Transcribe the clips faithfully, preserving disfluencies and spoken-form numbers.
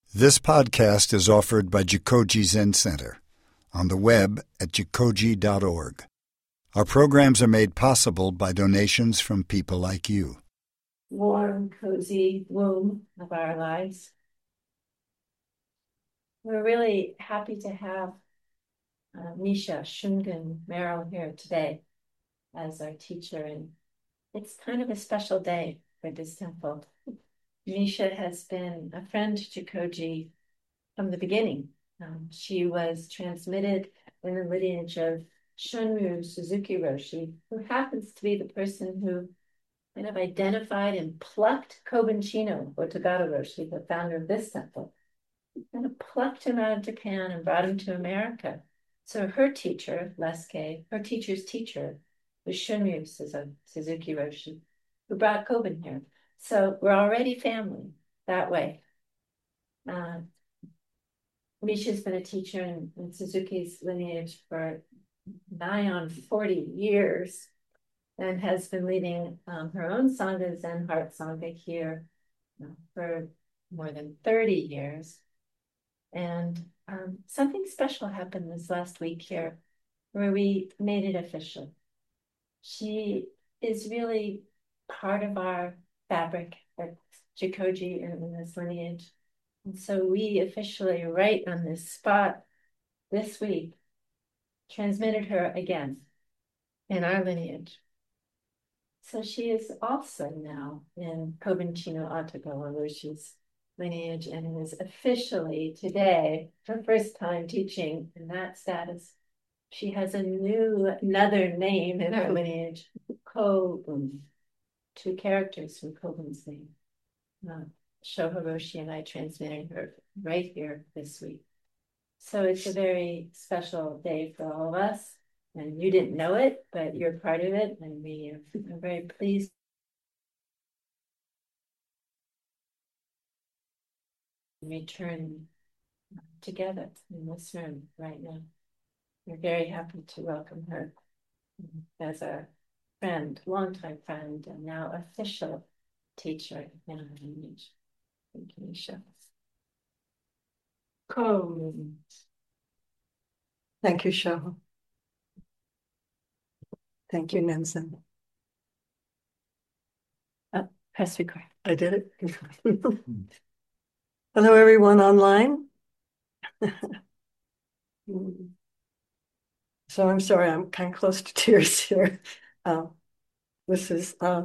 This podcast is offered by Jikoji Zen Center on the web at jikoji dot org. Our programs are made possible by donations from people like you. Warm, cozy womb of our lives. We're really happy to have uh, Misha Shungun Merrill here today as our teacher, and it's kind of a special day for this temple. Misha has been a friend to Jikoji from the beginning. Um, she was transmitted in the lineage of Shunryu Suzuki Roshi, who happens to be the person who kind of identified and plucked Kobun Chino Otogata Roshi, the founder of this temple, kind of plucked him out of Japan and brought him to America. So her teacher, Leske, her teacher's teacher was Shunryu Suzuki Roshi, who brought Kobun here. So we're already family that way. Uh, Misha's been a teacher in, in Suzuki's lineage for nigh on forty years and has been leading um, her own Sangha, Zen Heart Sangha, here uh, for more than thirty years. And um, something special happened this last week here where we made it official. She is really part of our fabric at Jikoji in this lineage. And so we officially, right on this spot this week, transmitted her again in our lineage. So she is also now in Kobun Chino Otogata Roshi's lineage and is officially today her first time teaching in that status. She has a new, another name in our lineage, Kobun, two characters from Kobun's name. Uh, Shoho Roshi and I transmitted her right here this week. So it's a very special day for all of us. And you didn't know it, but you're part of it. And we are very pleased to return together in this room right now. We're very happy to welcome her as a friend, longtime friend, and now official teacher in our lineage. Thank you, Misha. Kobun. Thank you, Shoho. Thank you, Nenzin. Uh, press record. I did it. Hello, everyone online. So I'm sorry, I'm kind of close to tears here. Uh, this is, uh,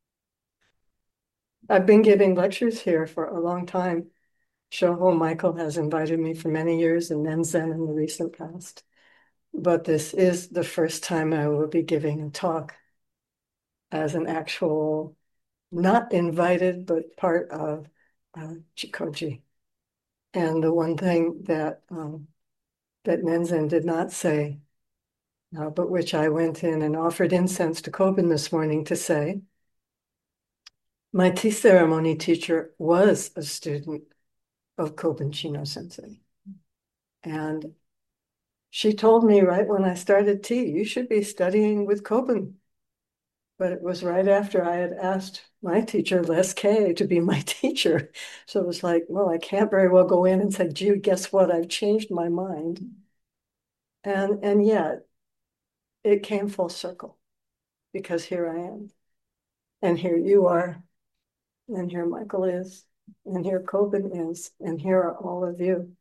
I've been giving lectures here for a long time. Shoho Michael has invited me for many years, and Nenzin in the recent past. But this is the first time I will be giving a talk as an actual, not invited, but part of uh, Jikoji. And the one thing that um, that Nenzin did not say, uh, but which I went in and offered incense to Kobun this morning to say, my tea ceremony teacher was a student of Kobun Chino Sensei. And she told me right when I started tea, you should be studying with Kobun. But it was right after I had asked my teacher, Les Kay, to be my teacher. So it was like, well, I can't very well go in and say, gee, guess what? I've changed my mind. And, and yet it came full circle because here I am. And here you are. And here Michael is. And here Kobun is. And here are all of you.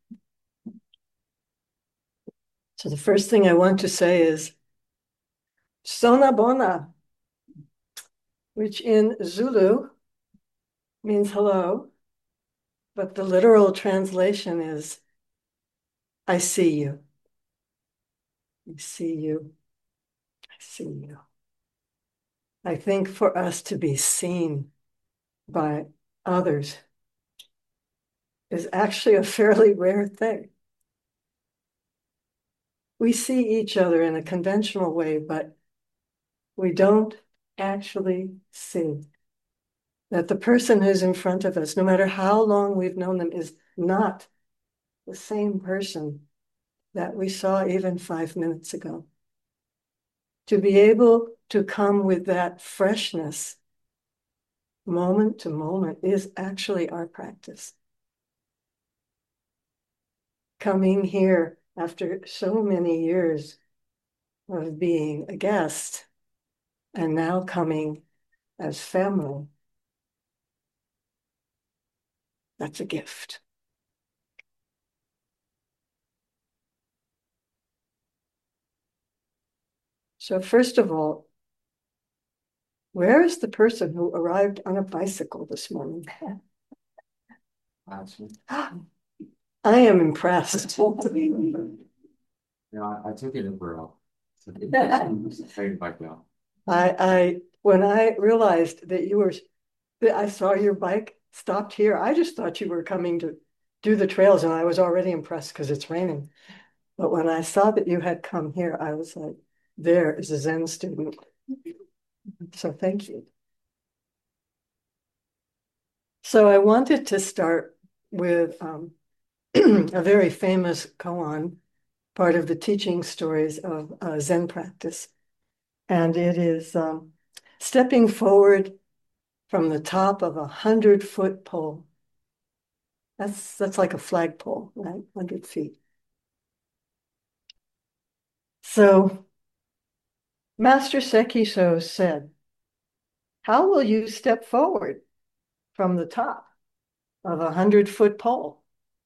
So the first thing I want to say is Sona Bona, which in Zulu means hello, but the literal translation is I see you. I see you. I see you. I think for us to be seen by others is actually a fairly rare thing. We see each other in a conventional way, but we don't actually see that the person who's in front of us, no matter how long we've known them, is not the same person that we saw even five minutes ago. To be able to come with that freshness moment to moment is actually our practice. coming here after so many years of being a guest and now coming as family. That's a gift. So first of all, where is the person who arrived on a bicycle this morning? I am impressed. Yeah, I, I took it over. Bike now. I, I, when I realized that you were, that I saw your bike stopped here, I just thought you were coming to do the trails, and I was already impressed because it's raining. But when I saw that you had come here, I was like, there is a Zen student. So thank you. So I wanted to start with um, a very famous koan, part of the teaching stories of uh, Zen practice. And it is um, stepping forward from the top of a hundred foot pole. That's, that's like a flagpole, right? one hundred feet. So Master Sekiso said, how will you step forward from the top of a hundred foot pole?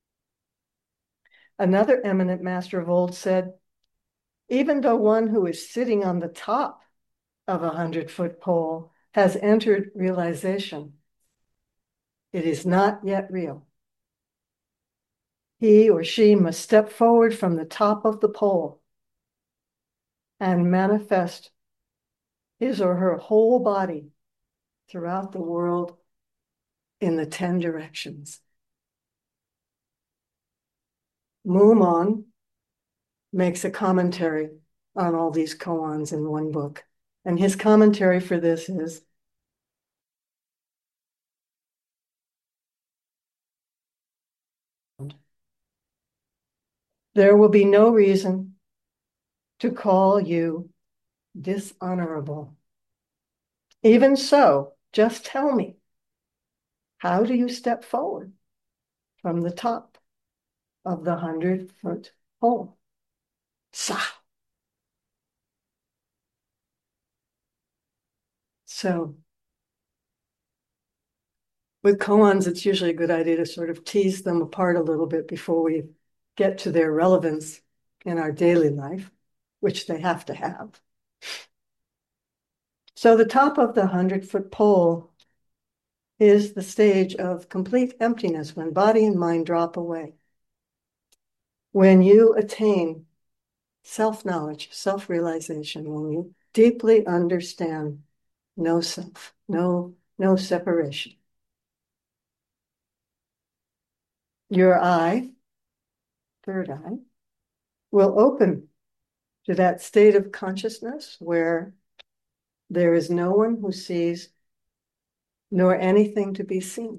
Another eminent master of old said, even though one who is sitting on the top of a hundred foot pole has entered realization, it is not yet real. He or she must step forward from the top of the pole and manifest his or her whole body throughout the world in the ten directions. Mumon makes a commentary on all these koans in one book. And his commentary for this is, there will be no reason to call you dishonorable. Even so, just tell me, how do you step forward from the top of the hundred foot pole? Sa. So with koans, it's usually a good idea to sort of tease them apart a little bit before we get to their relevance in our daily life, which they have to have. So the top of the hundred foot pole is the stage of complete emptiness when body and mind drop away. When you attain self-knowledge, self-realization, when you deeply understand no self, no, no separation. Your eye, third eye, will open to that state of consciousness where there is no one who sees nor anything to be seen.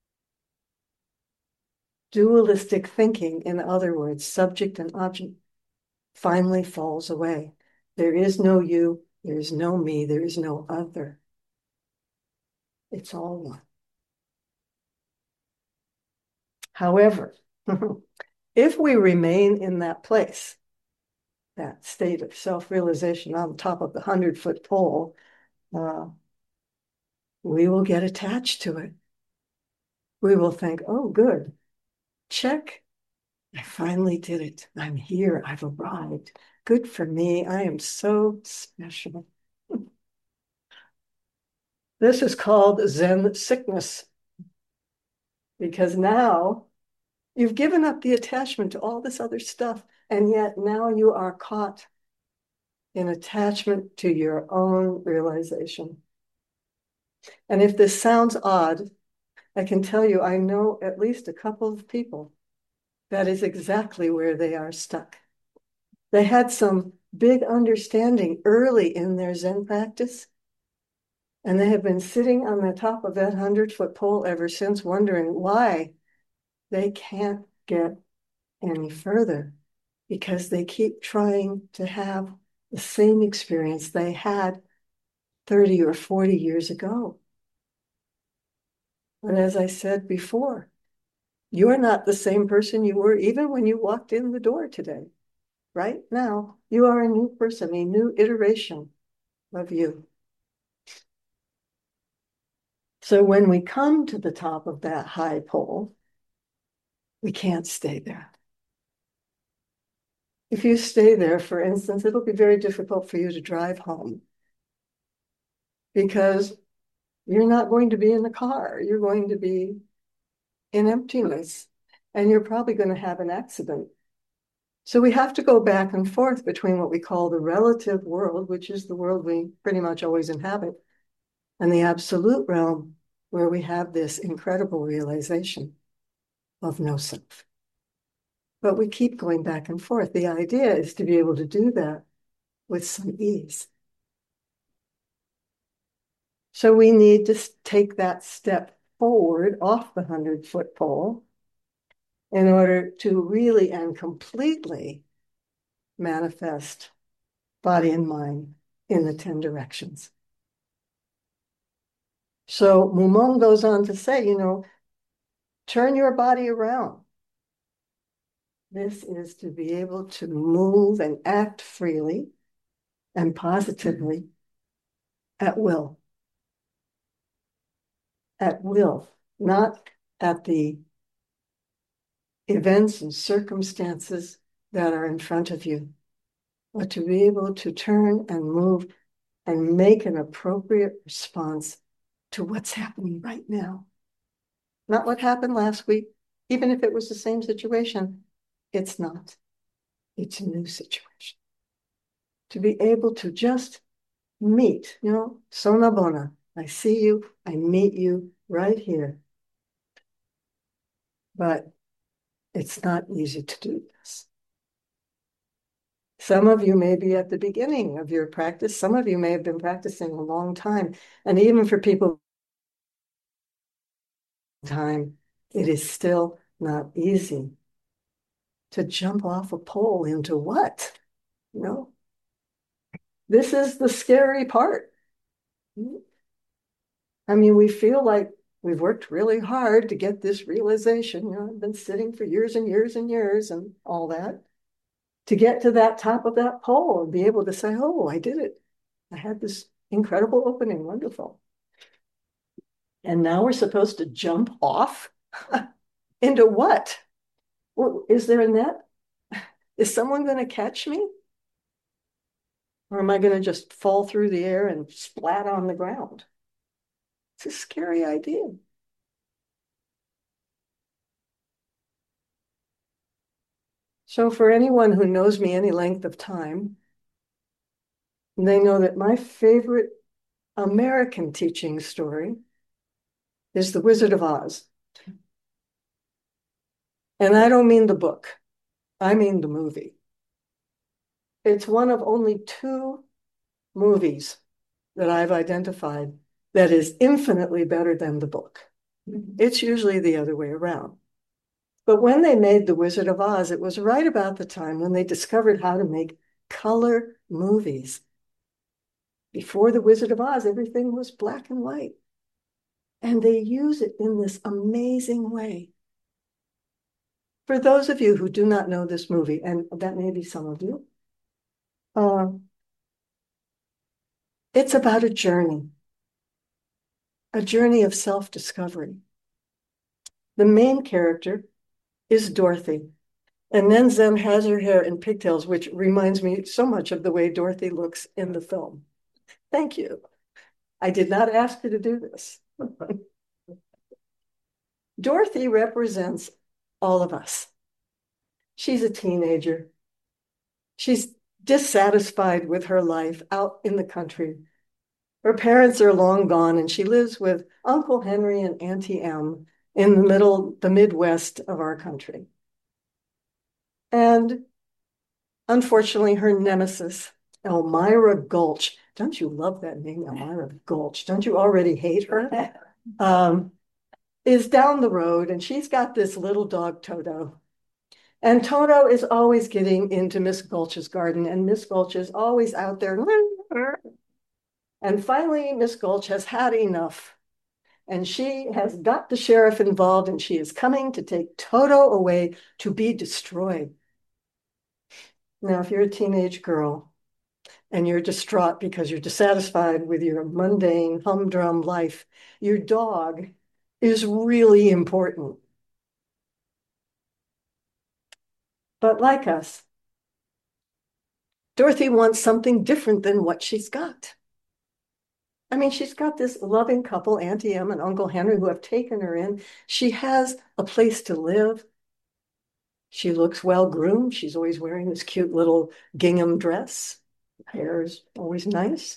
Dualistic thinking, in other words, subject and object, finally falls away. There is no you, there is no me, there is no other. It's all one. However, if we remain in that place, that state of self-realization on top of the hundred-foot pole, uh, we will get attached to it. We will think, oh, good, check. I finally did it. I'm here. I've arrived. Good for me. I am so special. This is called Zen sickness, because now you've given up the attachment to all this other stuff, and yet now you are caught in attachment to your own realization. And if this sounds odd, I can tell you I know at least a couple of people that is exactly where they are stuck. They had some big understanding early in their Zen practice, and they have been sitting on the top of that hundred-foot pole ever since, wondering why they can't get any further, because they keep trying to have the same experience they had thirty or forty years ago. But as I said before, You're not the same person you were even when you walked in the door today. Right now, you are a new person, a new iteration of you. So when we come to the top of that high pole, we can't stay there. If you stay there, for instance, it'll be very difficult for you to drive home because you're not going to be in the car. You're going to be in emptiness, and you're probably going to have an accident. So we have to go back and forth between what we call the relative world, which is the world we pretty much always inhabit, and the absolute realm, where we have this incredible realization of no self. But we keep going back and forth. The idea is to be able to do that with some ease. So we need to take that step forward off the hundred-foot pole in order to really and completely manifest body and mind in the ten directions. So Mumon goes on to say, you know, turn your body around. This is to be able to move and act freely and positively at will. At will, not at the events and circumstances that are in front of you, but to be able to turn and move and make an appropriate response to what's happening right now. Not what happened last week, even if it was the same situation. It's not. It's a new situation. To be able to just meet, you know, Sona Bona. I see you, I meet you right here. But it's not easy to do this. Some of you may be at the beginning of your practice. Some of you may have been practicing a long time. And even for people, time, it is still not easy to jump off a pole into what? You know, this is the scary part. I mean, we feel like we've worked really hard to get this realization. You know, I've been sitting for years and years and years and all that to get to that top of that pole and be able to say, oh, I did it. I had this incredible opening. Wonderful. And now we're supposed to jump off into what? Well, is there a net? Is someone going to catch me? Or am I going to just fall through the air and splat on the ground? It's a scary idea. So for anyone who knows me any length of time, they know that my favorite American teaching story is The Wizard of Oz. And I don't mean the book. I mean the movie. It's one of only two movies that I've identified that is infinitely better than the book. It's usually the other way around. But when they made The Wizard of Oz, it was right about the time when they discovered how to make color movies. Before The Wizard of Oz, everything was black and white. And they use it in this amazing way. For those of you who do not know this movie, and that may be some of you, uh, it's about a journey, a journey of self-discovery. The main character is Dorothy, and Nenzen has her hair in pigtails, which reminds me so much of the way Dorothy looks in the film. Thank you. I did not ask her to do this. Dorothy represents all of us. She's a teenager. She's dissatisfied with her life out in the country. Her parents are long gone, and she lives with Uncle Henry and Auntie Em in the middle, the Midwest of our country. And unfortunately, her nemesis, Elmira Gulch, don't you love that name, Elmira Gulch? Don't you already hate her? Um, is down the road, and she's got this little dog, Toto. And Toto is always getting into Miss Gulch's garden, and Miss Gulch is always out there. And finally, Miss Gulch has had enough. and she has got the sheriff involved, and she is coming to take Toto away to be destroyed. Now, if you're a teenage girl and you're distraught because you're dissatisfied with your mundane, humdrum life, your dog is really important. But like us, Dorothy wants something different than what she's got. I mean, she's got this loving couple, Auntie Em and Uncle Henry, who have taken her in. She has a place to live. She looks well groomed. She's always wearing this cute little gingham dress. Hair is always nice.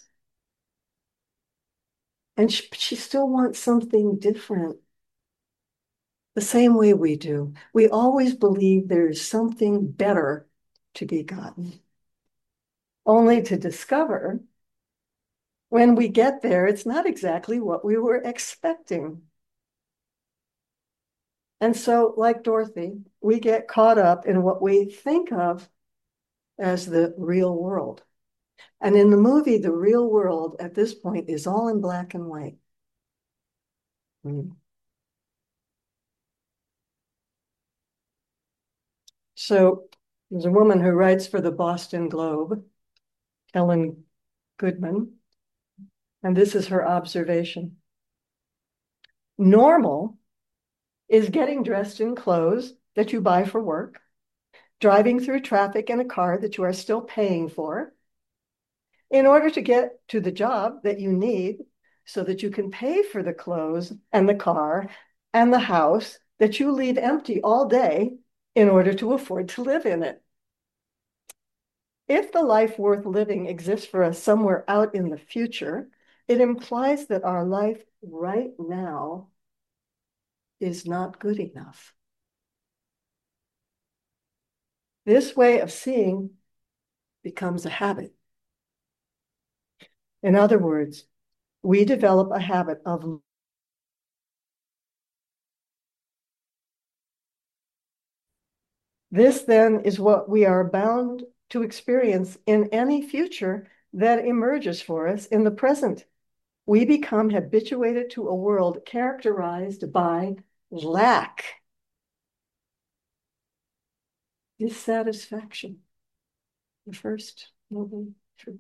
And she, she still wants something different. The same way we do. We always believe there's something better to be gotten, only to discover when we get there, it's not exactly what we were expecting. And so, like Dorothy, we get caught up in what we think of as the real world. And in the movie, the real world at this point is all in black and white. Mm. So there's a woman who writes for the Boston Globe, Ellen Goodman, and this is her observation. Normal is getting dressed in clothes that you buy for work, driving through traffic in a car that you are still paying for, in order to get to the job that you need so that you can pay for the clothes and the car and the house that you leave empty all day in order to afford to live in it. If the life worth living exists for us somewhere out in the future, it implies that our life right now is not good enough. This way of seeing becomes a habit. In other words, we develop a habit of this then is what we are bound to experience in any future that emerges for us in the present. We become habituated to a world characterized by lack, dissatisfaction. The first noble truth.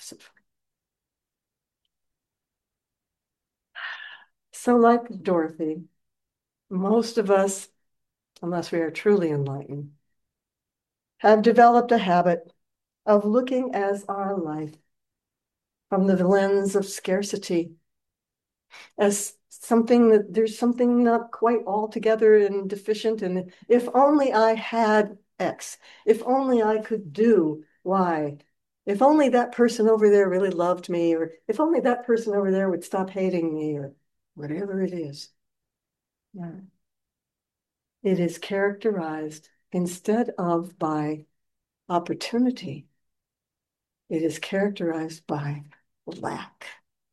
So, like Dorothy, most of us, unless we are truly enlightened, have developed a habit of looking at our life from the lens of scarcity, as something that there's something not quite altogether and deficient. And if only I had X, if only I could do Y, if only that person over there really loved me, or if only that person over there would stop hating me, or whatever it is. Yeah. It is characterized instead of by opportunity, it is characterized by lack.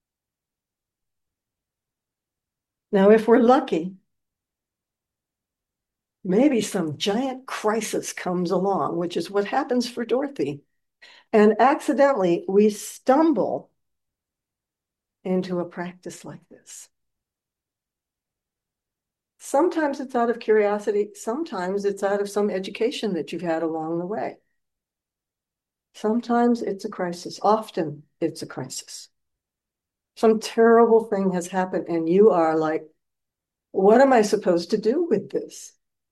Now, if we're lucky, maybe some giant crisis comes along, which is what happens for Dorothy. And accidentally, we stumble into a practice like this. Sometimes it's out of curiosity. Sometimes it's out of some education that you've had along the way. Sometimes it's a crisis. Often it's a crisis. Some terrible thing has happened and you are like, what am I supposed to do with this?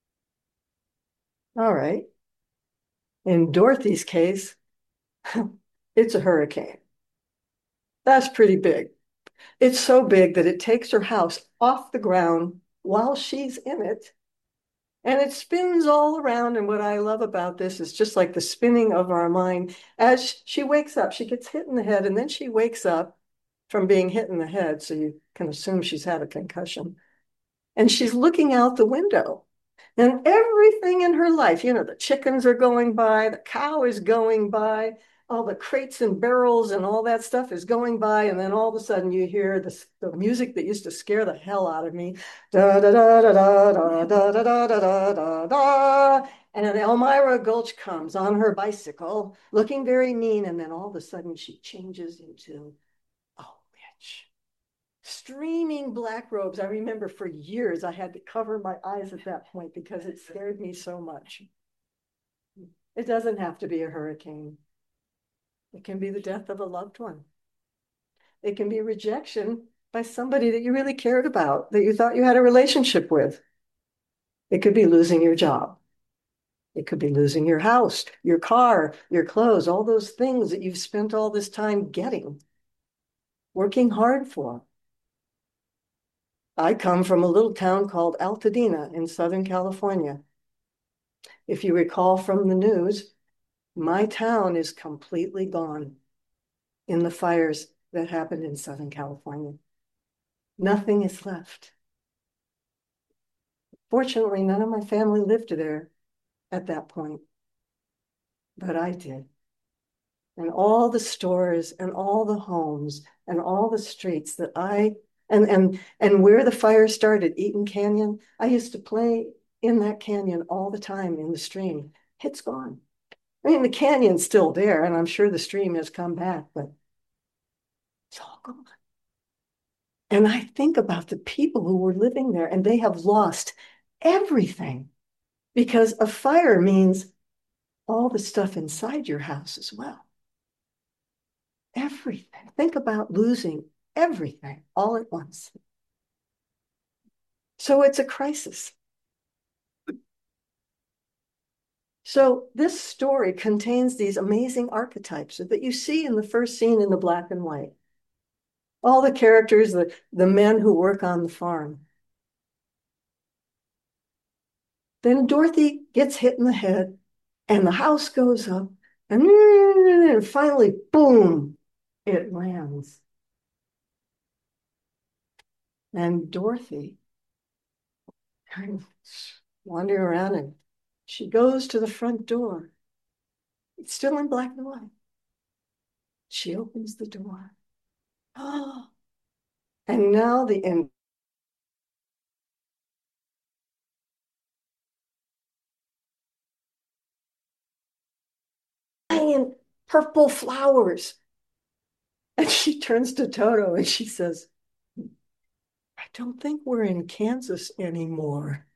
All right. In Dorothy's case, it's a hurricane. That's pretty big. It's so big that it takes her house off the ground while she's in it, and it spins all around. And what I love about this is just like the spinning of our mind. As she wakes up, she gets hit in the head, and then she wakes up from being hit in the head, so you can assume she's had a concussion. And she's looking out the window. And everything in her life, you know, the chickens are going by, the cow is going by, all the crates and barrels and all that stuff is going by. And then all of a sudden you hear the, the music that used to scare the hell out of me. Da da da da da da da da da da da da. And then Elmira Gulch comes on her bicycle, looking very mean. And then all of a sudden she changes into a witch. streaming black robes. I remember for years I had to cover my eyes at that point because it scared me so much. It doesn't have to be a hurricane. It can be the death of a loved one. It can be rejection by somebody that you really cared about, that you thought you had a relationship with. It could be losing your job. It could be losing your house, your car, your clothes, all those things that you've spent all this time getting, working hard for. I come from a little town called Altadena in Southern California. If you recall from the news, my town is completely gone in the fires that happened in Southern California. Nothing is left. Fortunately, none of my family lived there at that point, but I did. And all the stores and all the homes and all the streets that I, and, and, and where the fire started, Eaton Canyon, I used to play in that canyon all the time in the stream. It's gone. I mean, the canyon's still there, and I'm sure the stream has come back, but it's all gone. And I think about the people who were living there, and they have lost everything because a fire means all the stuff inside your house as well. Everything. Think about losing everything all at once. So it's a crisis. So this story contains these amazing archetypes that you see in the first scene in the black and white. All the characters, the, the men who work on the farm. Then Dorothy gets hit in the head and the house goes up and finally, boom, it lands. And Dorothy kind of wandering around and she goes to the front door. It's still in black and white. She opens the door. Oh, and now the end. Giant purple flowers. And she turns to Toto and she says, I don't think we're in Kansas anymore.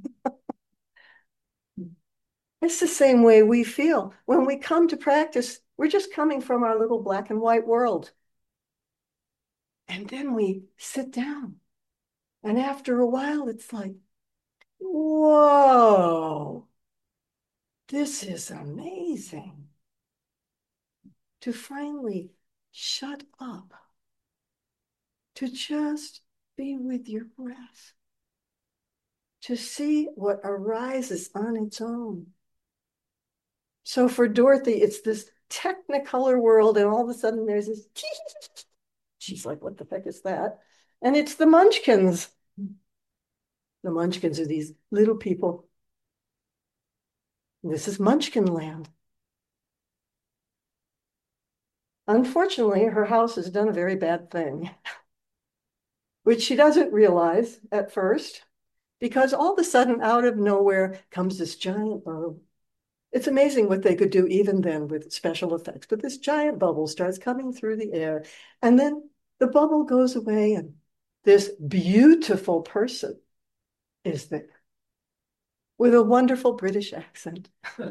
It's the same way we feel. When we come to practice, we're just coming from our little black and white world. And then we sit down. And after a while, it's like, whoa, this is amazing. To finally shut up, to just be with your breath, to see what arises on its own. So for Dorothy, it's this technicolor world, and all of a sudden there's this, she's like, what the heck is that? And it's the Munchkins. The Munchkins are these little people. This is Munchkin land. Unfortunately, her house has done a very bad thing, which she doesn't realize at first, because all of a sudden, out of nowhere, comes this giant bubble. It's amazing what they could do even then with special effects, but this giant bubble starts coming through the air, and then the bubble goes away, and this beautiful person is there with a wonderful British accent.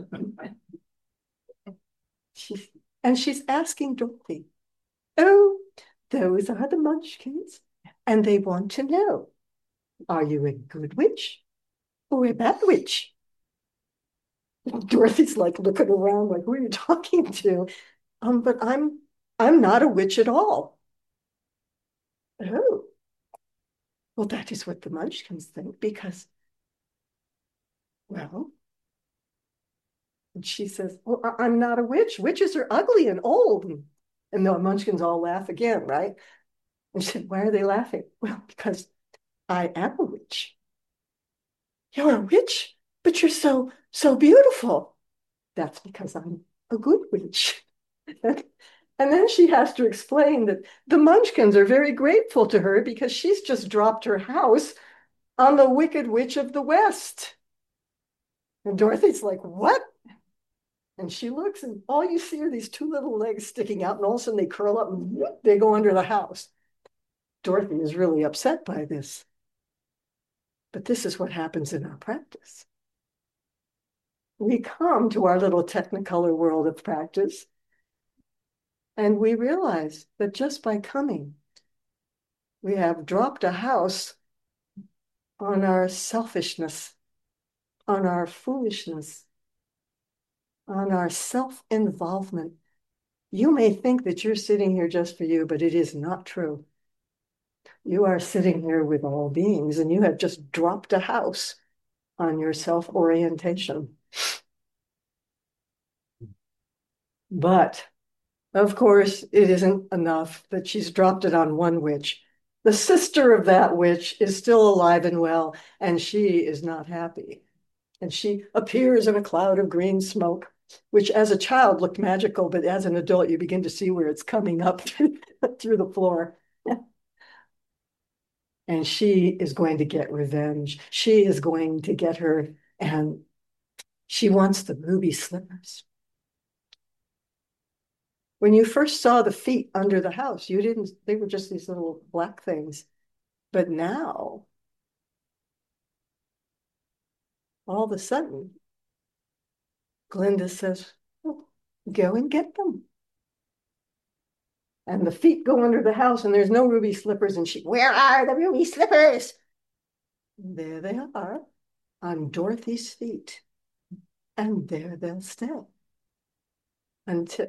she's, and she's asking Dorothy, oh, those are the Munchkins, and they want to know, are you a good witch or a bad witch? Dorothy's like looking around like, who are you talking to? Um, but I'm I'm not a witch at all. Oh, well, that is what the Munchkins think because, well, and she says, well, I- I'm not a witch. Witches are ugly and old. And the Munchkins all laugh again, right? And she said, why are they laughing? Well, because I am a witch. You're a witch, but you're so, so beautiful. That's because I'm a good witch. And then she has to explain that the Munchkins are very grateful to her because she's just dropped her house on the Wicked Witch of the West. And Dorothy's like, what? And she looks and all you see are these two little legs sticking out and all of a sudden they curl up and whoop, they go under the house. Dorothy is really upset by this. But this is what happens in our practice. We come to our little Technicolor world of practice, and we realize that just by coming, we have dropped a house on our selfishness, on our foolishness, on our self-involvement. You may think that you're sitting here just for you, but it is not true. You are sitting here with all beings, and you have just dropped a house on your self-orientation. But, of course, it isn't enough that she's dropped it on one witch. The sister of that witch is still alive and well, and she is not happy. And she appears in a cloud of green smoke, which as a child looked magical, but as an adult, you begin to see where it's coming up through the floor. And she is going to get revenge. She is going to get her, and she wants the ruby slippers. When you first saw the feet under the house, you didn't, they were just these little black things. But now, all of a sudden, Glinda says, oh, go and get them. And the feet go under the house, and there's no ruby slippers. And she, where are the ruby slippers? And there they are, on Dorothy's feet. And there they'll stay. Until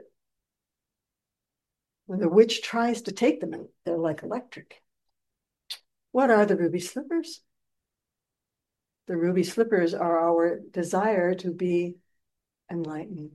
when the witch tries to take them, and they're like electric. What are the ruby slippers? The ruby slippers are our desire to be enlightened.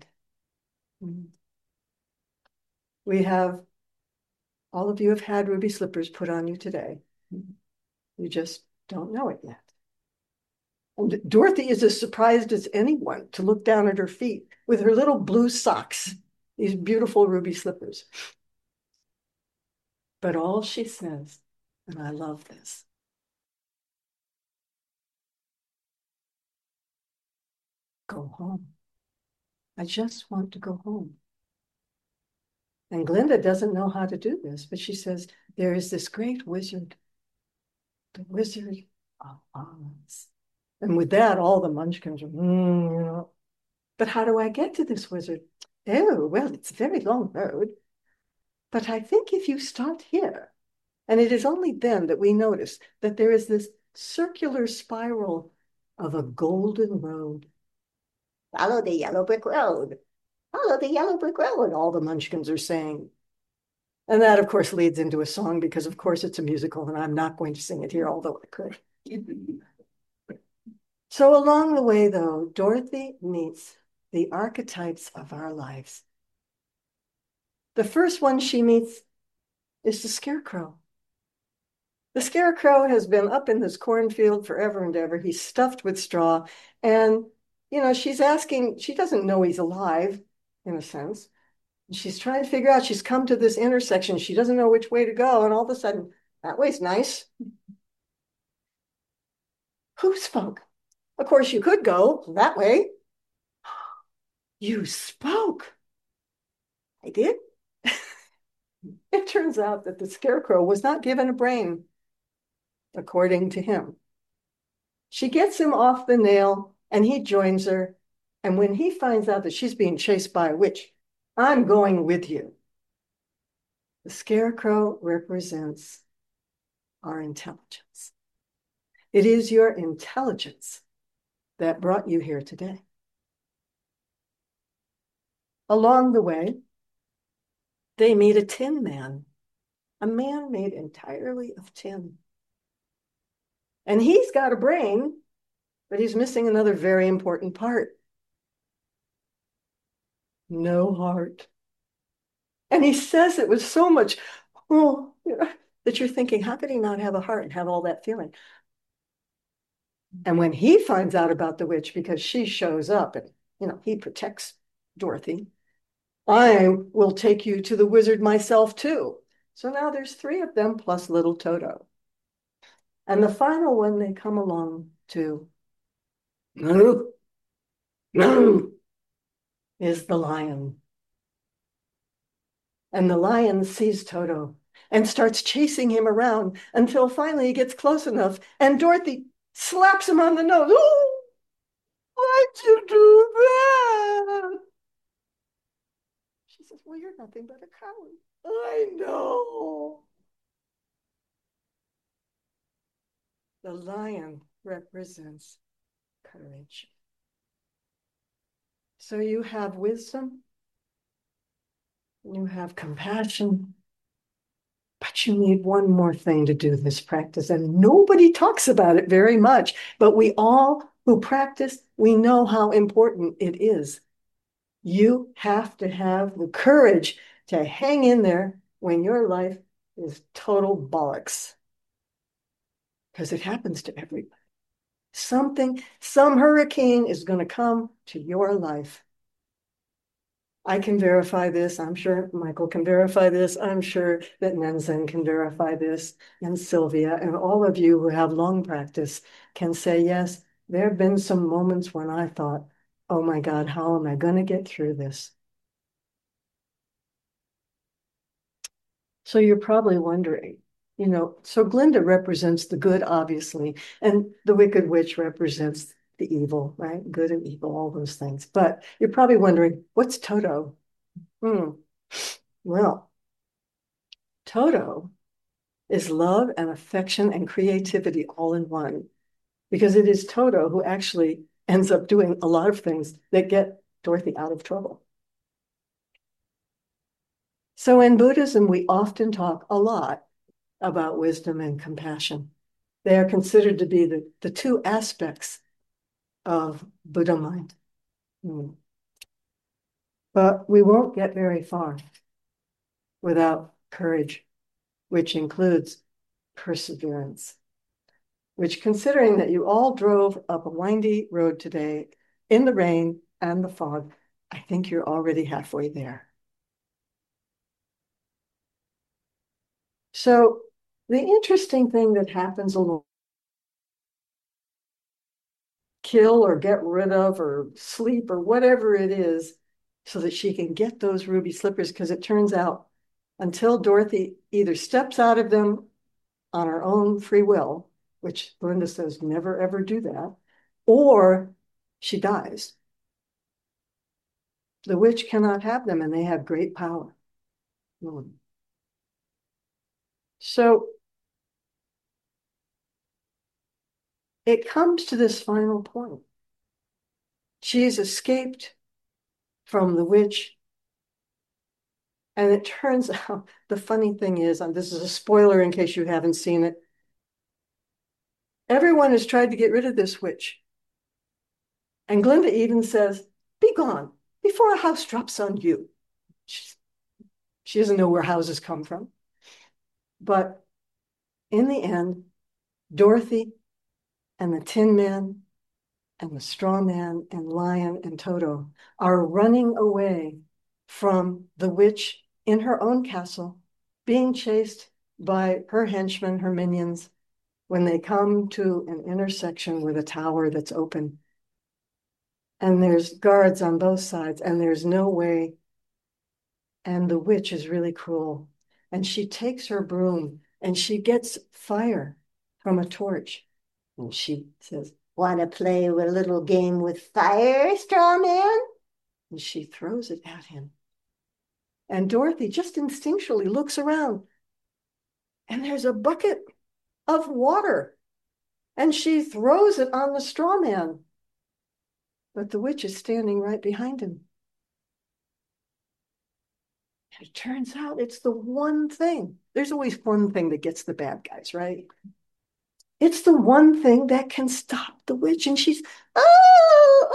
We have, all of you have had ruby slippers put on you today. You just don't know it yet. And Dorothy is as surprised as anyone to look down at her feet with her little blue socks, these beautiful ruby slippers. But all she says, and I love this, go home. I just want to go home. And Glinda doesn't know how to do this, but she says, there is this great wizard, the Wizard of Oz. And with that, all the munchkins are, mm, you know, but how do I get to this wizard? Oh, well, it's a very long road. But I think if you start here, and it is only then that we notice that there is this circular spiral of a golden road. Follow the yellow brick road. Follow the yellow brick road, all the munchkins are saying. And that, of course, leads into a song because, of course, it's a musical, and I'm not going to sing it here, although I could. So along the way, though, Dorothy meets the archetypes of our lives. The first one she meets is the Scarecrow. The Scarecrow has been up in this cornfield forever and ever. He's stuffed with straw. And, you know, she's asking, she doesn't know he's alive, in a sense. She's trying to figure out, she's come to this intersection. She doesn't know which way to go. And all of a sudden, that way's nice. Who spoke? Of course, you could go that way. You spoke. I did. It turns out that the Scarecrow was not given a brain, according to him. She gets him off the nail, and he joins her. And when he finds out that she's being chased by a witch, I'm going with you. The Scarecrow represents our intelligence. It is your intelligence that brought you here today. Along the way, they meet a Tin Man, a man made entirely of tin. And he's got a brain, but he's missing another very important part. No heart. And he says it with so much, oh, you know, that you're thinking, how could he not have a heart and have all that feeling? And when he finds out about the witch, because she shows up and, you know, he protects Dorothy, I will take you to the wizard myself too. So now there's three of them plus little Toto. And the final one they come along to, no, no, is the lion. And the lion sees Toto and starts chasing him around until finally he gets close enough and Dorothy slaps him on the nose. Oh, why'd you do that? She says, well, you're nothing but a coward. I know. The lion represents courage. So you have wisdom, you have compassion, but you need one more thing to do this practice. And nobody talks about it very much, but we all who practice, we know how important it is. You have to have the courage to hang in there when your life is total bollocks. Because it happens to everybody. Something, some hurricane is going to come to your life. I can verify this. I'm sure Michael can verify this. I'm sure that Nenzin can verify this, and Sylvia, and all of you who have long practice can say, yes, there have been some moments when I thought, oh my God, how am I going to get through this? So you're probably wondering, you know, so Glinda represents the good, obviously, and the Wicked Witch represents the evil, right? Good and evil, all those things. But you're probably wondering, what's Toto? Hmm. Well, Toto is love and affection and creativity all in one, because it is Toto who actually ends up doing a lot of things that get Dorothy out of trouble. So in Buddhism, we often talk a lot about wisdom and compassion. They are considered to be the, the two aspects of Buddha mind. Hmm. But we won't get very far without courage, which includes perseverance, which, considering that you all drove up a windy road today in the rain and the fog, I think you're already halfway there. So the interesting thing that happens along kill or get rid of or sleep or whatever it is so that she can get those ruby slippers, because it turns out until Dorothy either steps out of them on her own free will, which Glinda says never ever do that, or she dies. The witch cannot have them, and they have great power. Hmm. So it comes to this final point. She's escaped from the witch. And it turns out, the funny thing is, and this is a spoiler in case you haven't seen it, everyone has tried to get rid of this witch. And Glinda even says, be gone before a house drops on you. She's, she doesn't know where houses come from. But in the end, Dorothy and the Tin Man and the Straw Man and Lion and Toto are running away from the witch in her own castle, being chased by her henchmen, her minions, when they come to an intersection with a tower that's open. And there's guards on both sides, and there's no way. And the witch is really cruel. And she takes her broom and she gets fire from a torch. And she says, want to play with a little game with fire, Straw Man? And she throws it at him. And Dorothy just instinctually looks around, and there's a bucket of water, and she throws it on the Straw Man. But the witch is standing right behind him. And it turns out it's the one thing. There's always one thing that gets the bad guys, right? It's the one thing that can stop the witch. And she's, oh,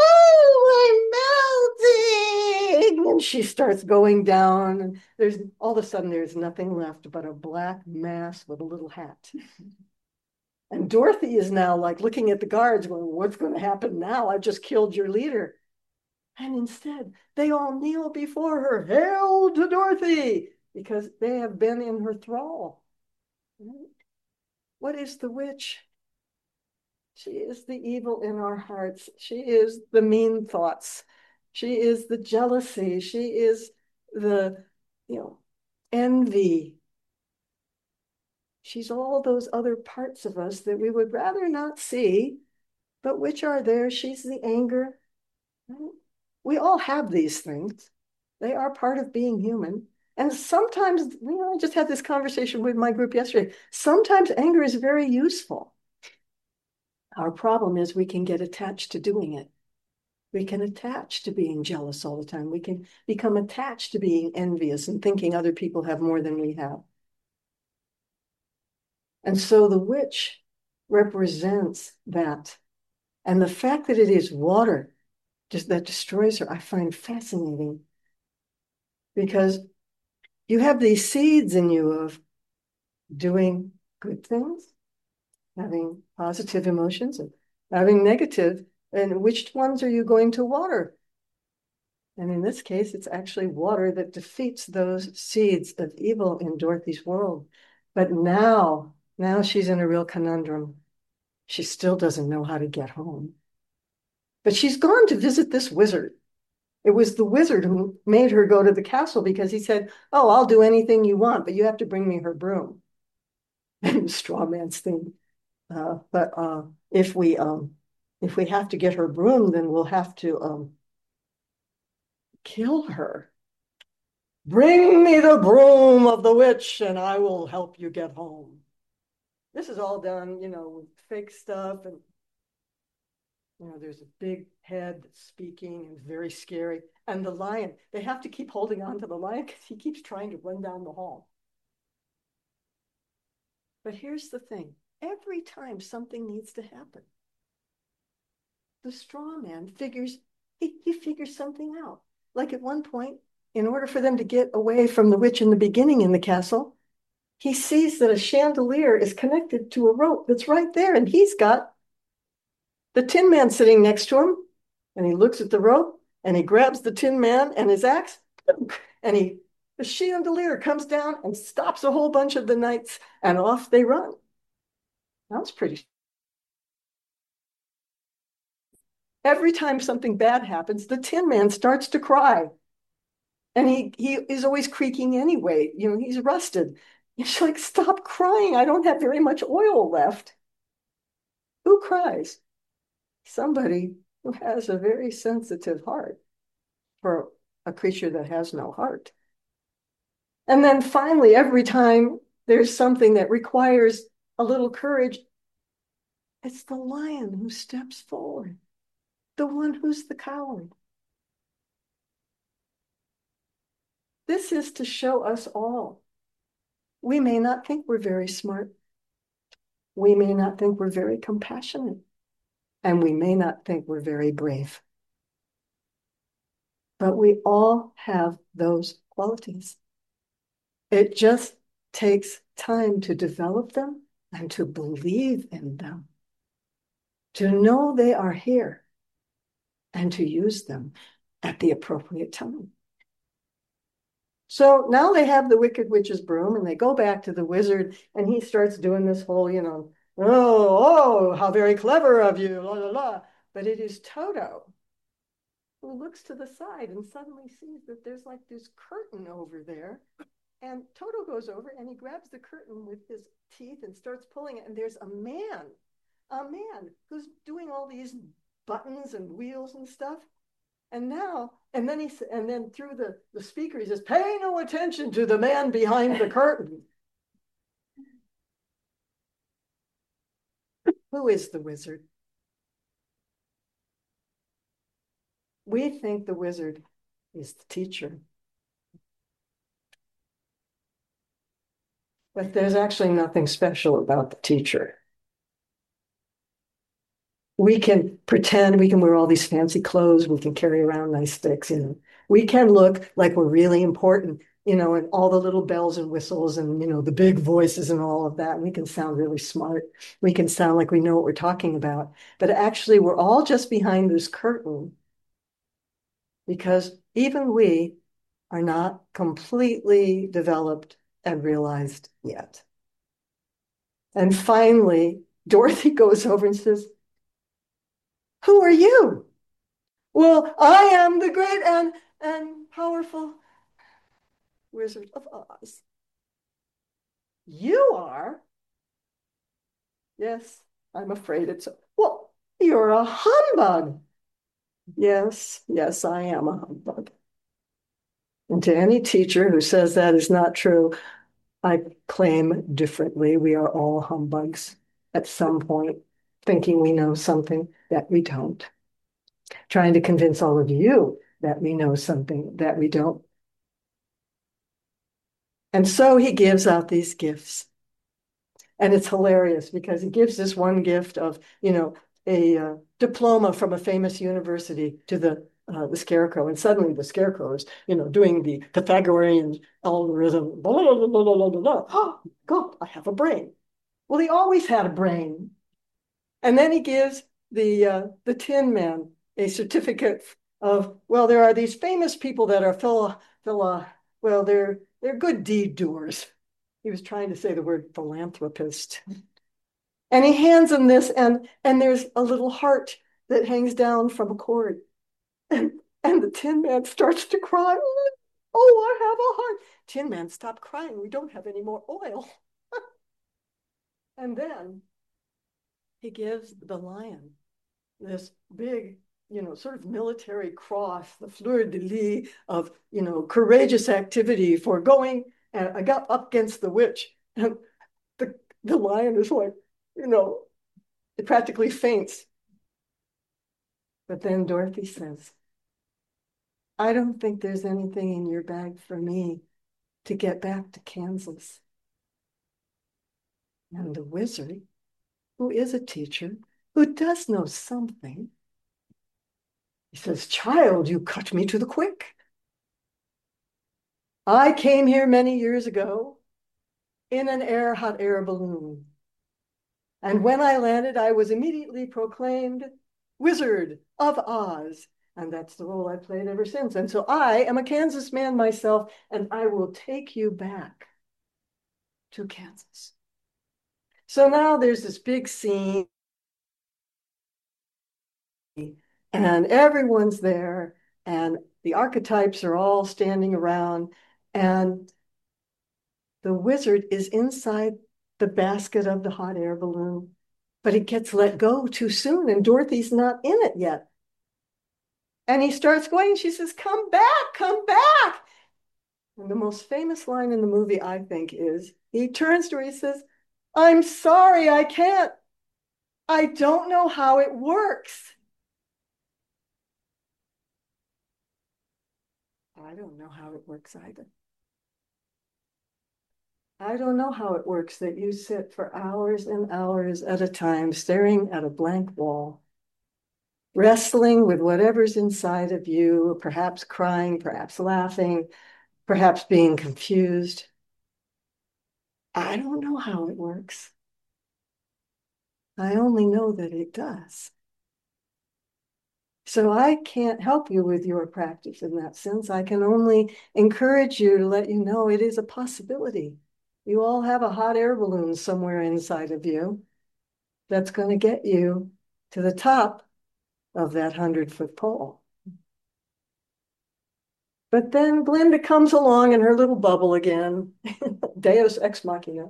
oh, I'm melting. And she starts going down. And there's all of a sudden, there's nothing left but a black mass with a little hat. And Dorothy is now like looking at the guards going, what's going to happen now? I just killed your leader. And instead, they all kneel before her. Hail to Dorothy! Because they have been in her thrall. What is the witch? She is the evil in our hearts. She is the mean thoughts. She is the jealousy. She is the, you know, envy. She's all those other parts of us that we would rather not see, but which are there. She's the anger. We all have these things. They are part of being human. And sometimes, you know, I just had this conversation with my group yesterday. Sometimes anger is very useful. Our problem is we can get attached to doing it. We can attach to being jealous all the time. We can become attached to being envious and thinking other people have more than we have. And so the witch represents that. And the fact that it is water just that destroys her, I find fascinating. Because you have these seeds in you of doing good things, having positive emotions, and having negative. And which ones are you going to water? And in this case, it's actually water that defeats those seeds of evil in Dorothy's world. But now, now she's in a real conundrum. She still doesn't know how to get home. But she's gone to visit this wizard. It was the wizard who made her go to the castle because he said, oh, I'll do anything you want, but you have to bring me her broom. And the straw man's thing. Uh, but uh, if we um, if we have to get her broom, then we'll have to um, kill her. Bring me the broom of the witch and I will help you get home. This is all done, you know, with fake stuff. And, you know, there's a big head that's speaking and very scary. And the lion, they have to keep holding on to the lion because he keeps trying to run down the hall. But here's the thing. Every time something needs to happen, the straw man figures, he, he figures something out. Like at one point, in order for them to get away from the witch in the beginning in the castle, he sees that a chandelier is connected to a rope that's right there. And he's got the Tin Man sitting next to him. And he looks at the rope and he grabs the Tin Man and his axe. And he, the chandelier comes down and stops a whole bunch of the knights and off they run. That was pretty. Every time something bad happens, the Tin Man starts to cry. And he, he is always creaking anyway. You know, he's rusted. He's like, stop crying. I don't have very much oil left. Who cries? Somebody who has a very sensitive heart for a creature that has no heart. And then finally, every time there's something that requires a little courage, it's the lion who steps forward, the one who's the coward. This is to show us all. We may not think we're very smart. We may not think we're very compassionate. And we may not think we're very brave. But we all have those qualities. It just takes time to develop them and to believe in them, to know they are here and to use them at the appropriate time. So now they have the Wicked Witch's broom and they go back to the wizard and he starts doing this whole, you know, oh, oh, how very clever of you, la, la, la. But it is Toto who looks to the side and suddenly sees that there's like this curtain over there. And Toto goes over and he grabs the curtain with his teeth and starts pulling it. And there's a man, a man who's doing all these buttons and wheels and stuff. And now, and then he and then through the, the speaker, he says, pay no attention to the man behind the curtain. Who is the wizard? We think the wizard is the teacher. But there's actually nothing special about the teacher. We can pretend, we can wear all these fancy clothes, we can carry around nice sticks, you know. We can look like we're really important, you know, and all the little bells and whistles and, you know, the big voices and all of that. And we can sound really smart. We can sound like we know what we're talking about. But actually, we're all just behind this curtain because even we are not completely developed and realized yet. And finally, Dorothy goes over and says, who are you? Well, I am the great and, and powerful Wizard of Oz. You are? Yes, I'm afraid it's, well, you're a humbug. Yes, yes, I am a humbug. And to any teacher who says that is not true, I claim differently. We are all humbugs at some point, thinking we know something that we don't, trying to convince all of you that we know something that we don't. And so he gives out these gifts. And it's hilarious because he gives this one gift of, you know, a uh, diploma from a famous university to the uh, the scarecrow, and suddenly the scarecrow is, you know, doing the Pythagorean algorithm. Blah, blah, blah, blah, blah, blah, blah. Oh, God, I have a brain. Well, he always had a brain. And then he gives the uh, the Tin Man a certificate of, well, there are these famous people that are philo, philo well, they're they're good deed doers. He was trying to say the word philanthropist. And he hands him this, and and there's a little heart that hangs down from a cord. And and the Tin Man starts to cry. Oh, I have a heart. Tin Man, stop crying. We don't have any more oil. And then he gives the lion this big, you know, sort of military cross, the fleur de lis of, you know, courageous activity for going. And I got up against the witch, and the, the lion is like, you know, it practically faints. But then Dorothy says, I don't think there's anything in your bag for me to get back to Kansas. And the wizard, who is a teacher, who does know something, he says, child, you cut me to the quick. I came here many years ago in an air hot air balloon. And when I landed, I was immediately proclaimed Wizard of Oz. And that's the role I played ever since. And so I am a Kansas man myself, and I will take you back to Kansas. So now there's this big scene, and everyone's there, and the archetypes are all standing around, and the wizard is inside the basket of the hot air balloon, but it gets let go too soon, and Dorothy's not in it yet. And he starts going, and she says, come back, come back. And the most famous line in the movie, I think, is he turns to her, he says, I'm sorry, I can't. I don't know how it works. I don't know how it works either. I don't know how it works that you sit for hours and hours at a time staring at a blank wall, wrestling with whatever's inside of you, perhaps crying, perhaps laughing, perhaps being confused. I don't know how it works. I only know that it does. So I can't help you with your practice in that sense. I can only encourage you to let you know it is a possibility. You all have a hot air balloon somewhere inside of you that's going to get you to the top of that hundred-foot pole. But then Glinda comes along in her little bubble again, Deus ex machina.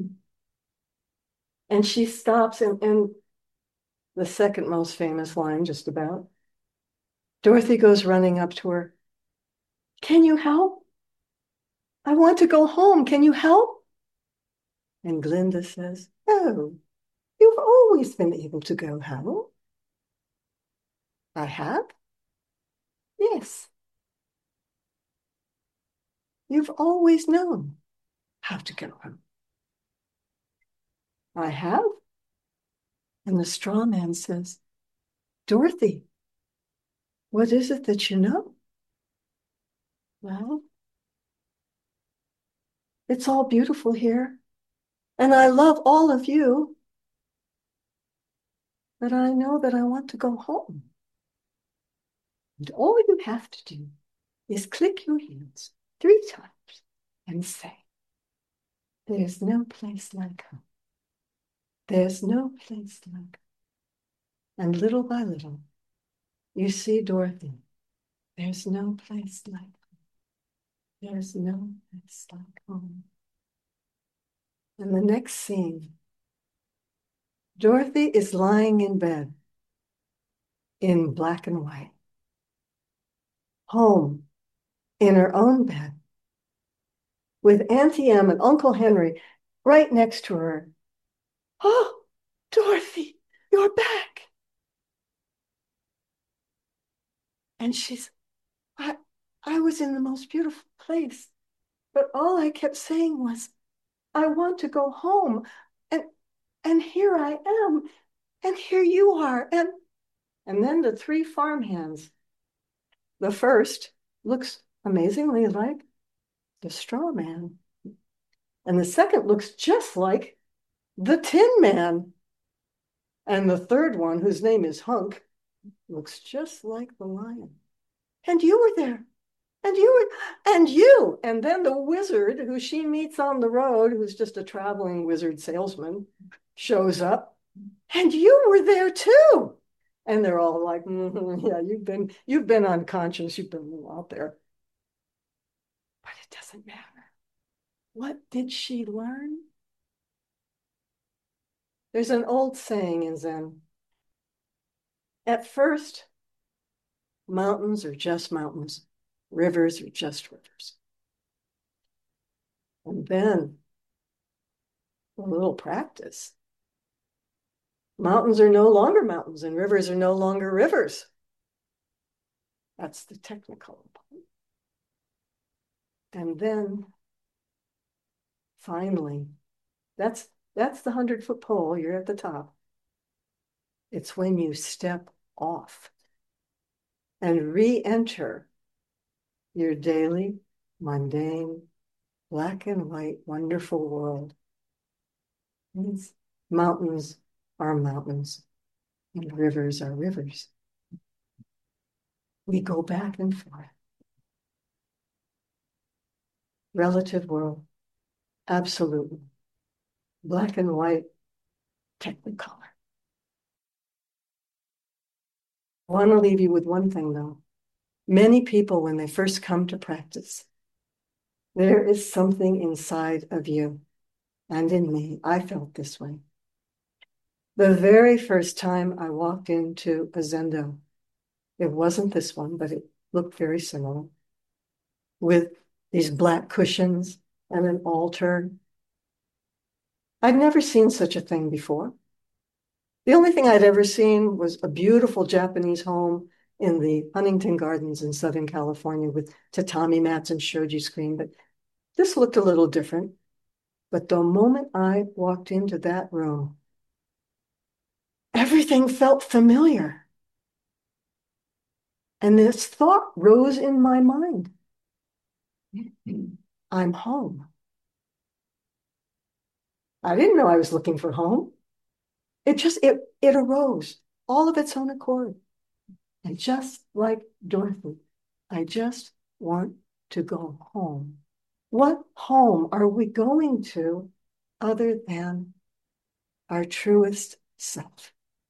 And she stops, and, and the second most famous line, just about, Dorothy goes running up to her. Can you help? I want to go home. Can you help? And Glinda says, oh, you've always been able to go home. I have? Yes. You've always known how to go home. I have? And the straw man says, Dorothy, what is it that you know? Well, it's all beautiful here, and I love all of you, but I know that I want to go home. And all you have to do is click your heels three times and say, there's no place like home. There's no place like home. And little by little, you see Dorothy. There's no place like home. There's no place like home. And the next scene Dorothy is lying in bed in black and white, home in her own bed, with Auntie Em and Uncle Henry right next to her. Oh, Dorothy, you're back. And she's, I, I was in the most beautiful place, but all I kept saying was, I want to go home. And, and here I am, and here you are. And, and then the three farmhands. The first looks amazingly like the straw man. And the second looks just like the Tin Man. And the third one, whose name is Hunk, looks just like the lion. And you were there. And you were, and you. And then the wizard, who she meets on the road, who's just a traveling wizard salesman, shows up. And you were there too. And they're all like, mm-hmm, yeah, you've been, you've been unconscious. You've been out there. But it doesn't matter. What did she learn? There's an old saying in Zen. At first, mountains are just mountains. Rivers are just rivers. And then, a little practice. Mountains are no longer mountains and rivers are no longer rivers. That's the technical part. And then, finally, that's, that's the hundred-foot pole. You're at the top. It's when you step off and re-enter your daily, mundane, black and white, wonderful world. These mountains are mountains and rivers are rivers. We go back and forth. Relative world, absolutely. Black and white, technicolor. I want to leave you with one thing though. Many people, when they first come to practice, there is something inside of you and in me. I felt this way. The very first time I walked into a Zendo, it wasn't this one, but it looked very similar, with these black cushions and an altar. I'd never seen such a thing before. The only thing I'd ever seen was a beautiful Japanese home in the Huntington Gardens in Southern California with tatami mats and shoji screen, but this looked a little different. But the moment I walked into that room, everything felt familiar. And this thought rose in my mind. I'm home. I didn't know I was looking for home. It just, it, it arose all of its own accord. And just like Dorothy, I just want to go home. What home are we going to other than our truest self?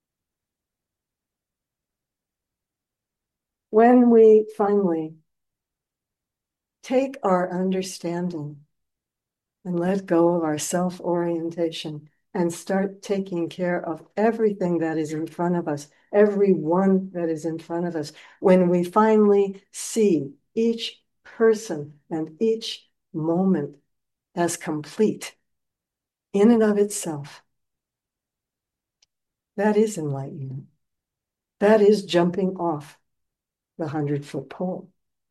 When we finally take our understanding and let go of our self-orientation and start taking care of everything that is in front of us, everyone that is in front of us, when we finally see each person and each moment as complete in and of itself, that is enlightenment. That is jumping off the hundred-foot pole.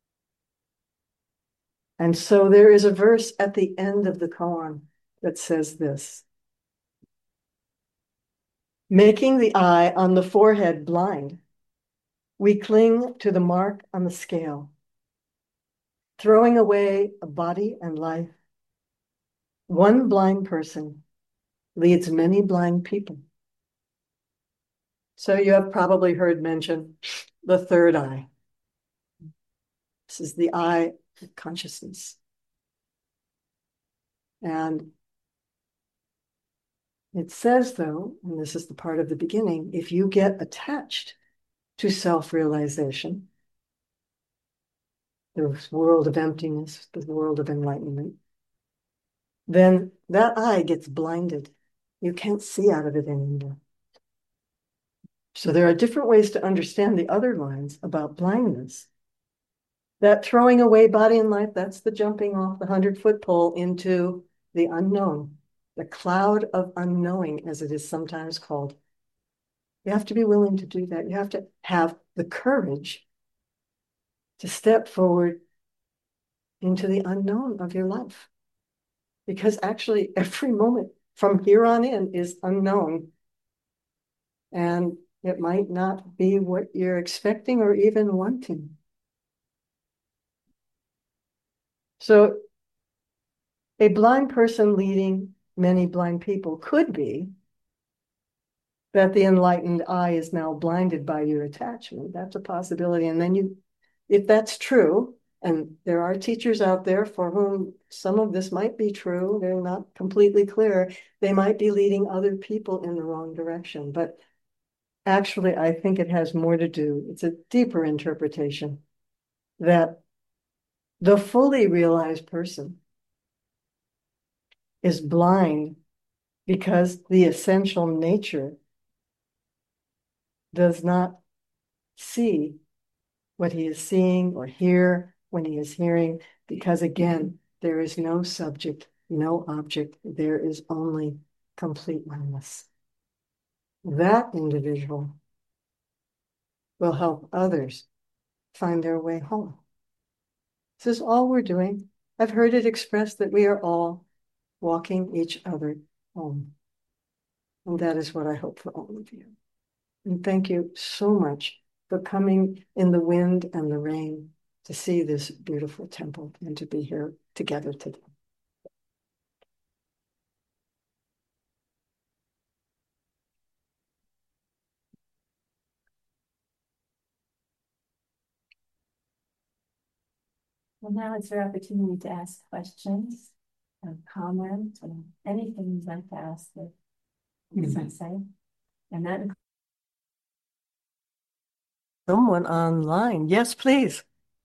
And so there is a verse at the end of the koan that says this: making the eye on the forehead blind, we cling to the mark on the scale, throwing away a body and life. One blind person leads many blind people. So you have probably heard mention the third eye. This is the eye of consciousness. And it says, though, and this is the part of the beginning, if you get attached to self-realization, the world of emptiness, the world of enlightenment, then that eye gets blinded. You can't see out of it anymore. So there are different ways to understand the other lines about blindness. That throwing away body and life, that's the jumping off the hundred-foot pole into the unknown, the cloud of unknowing, as it is sometimes called. You have to be willing to do that. You have to have the courage to step forward into the unknown of your life. Because actually, every moment from here on in is unknown. And it might not be what you're expecting or even wanting. So a blind person leading many blind people could be that the enlightened eye is now blinded by your attachment. That's a possibility. And then you, if that's true, and there are teachers out there for whom some of this might be true, they're not completely clear, they might be leading other people in the wrong direction. But actually, I think it has more to do, it's a deeper interpretation, that the fully realized person is blind because the essential nature does not see what he is seeing or hear when he is hearing, because again, there is no subject, no object, there is only complete oneness. That individual will help others find their way home. This is all we're doing. I've heard it expressed that we are all walking each other home. And that is what I hope for all of you. And thank you so much for coming in the wind and the rain to see this beautiful temple and to be here together today. Well, now it's your opportunity to ask questions, or comment, or anything you'd like to ask the Mhm. sensei. And that Someone online. Yes, please.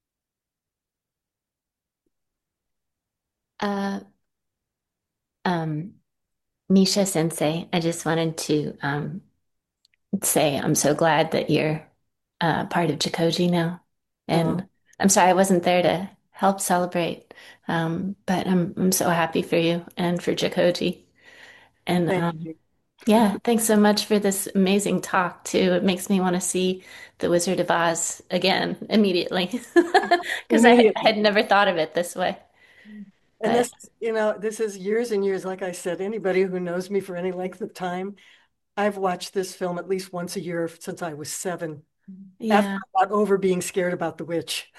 Uh, um, Misha Sensei, I just wanted to um, say I'm so glad that you're uh, part of Jikoji now. And Oh. I'm sorry I wasn't there to help celebrate, um, but I'm I'm so happy for you and for Jikoji. And Thank um, you. yeah, thanks so much for this amazing talk too. It makes me want to see The Wizard of Oz again immediately because I, I Immediately. had never thought of it this way. And But this, you know, this is years and years, like I said, anybody who knows me for any length of time, I've watched this film at least once a year since I was seven, after yeah. I got over being scared about the witch,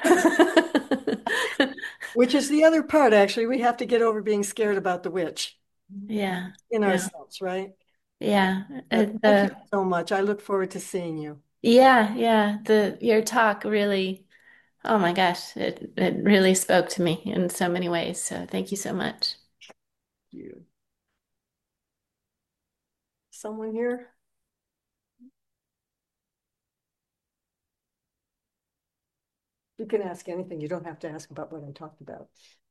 which is the other part, actually. We have to get over being scared about the witch Yeah, in yeah, ourselves, right? yeah. Uh, But thank you the so much. I look forward to seeing you. yeah, yeah. The your talk really, oh my gosh, it it really spoke to me in so many ways. So thank you so much. You. Someone here? You can ask anything. You don't have to ask about what I talked about.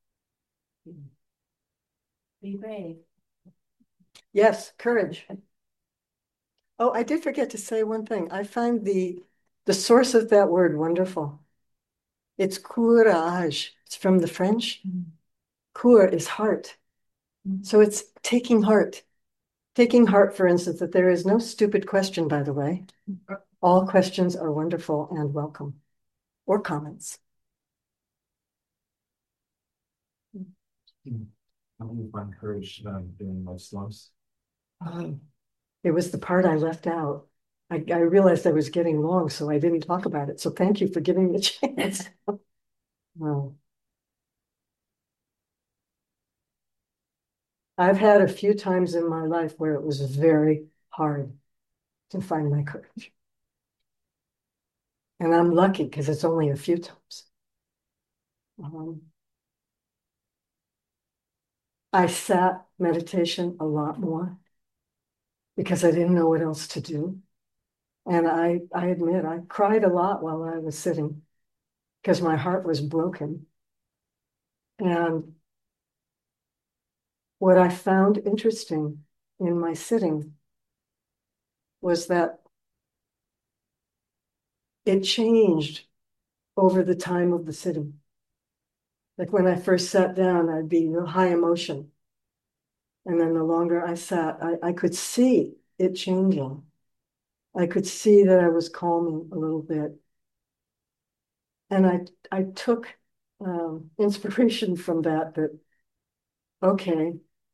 be brave. Yes, courage. Oh, I did forget to say one thing. I find the the source of that word wonderful. It's courage. It's from the French. Mm. Cour is heart. Mm. So it's taking heart. Taking heart, for instance, that there is no stupid question, by the way. All questions are wonderful and welcome, or comments. How do you find courage um, doing my slumps? Um, it was the part I left out. I, I realized I was getting long, so I didn't talk about it. So thank you for giving me a chance. Well, I've had a few times in my life where it was very hard to find my courage. And I'm lucky because it's only a few times. Um, I sat meditation a lot more because I didn't know what else to do. And I, I admit, I cried a lot while I was sitting because my heart was broken. And what I found interesting in my sitting was that it changed over the time of the sitting. Like when I first sat down, I'd be real high emotion. And then the longer I sat, I, I could see it changing. I could see that I was calming a little bit. And I I took um, inspiration from that, that, okay,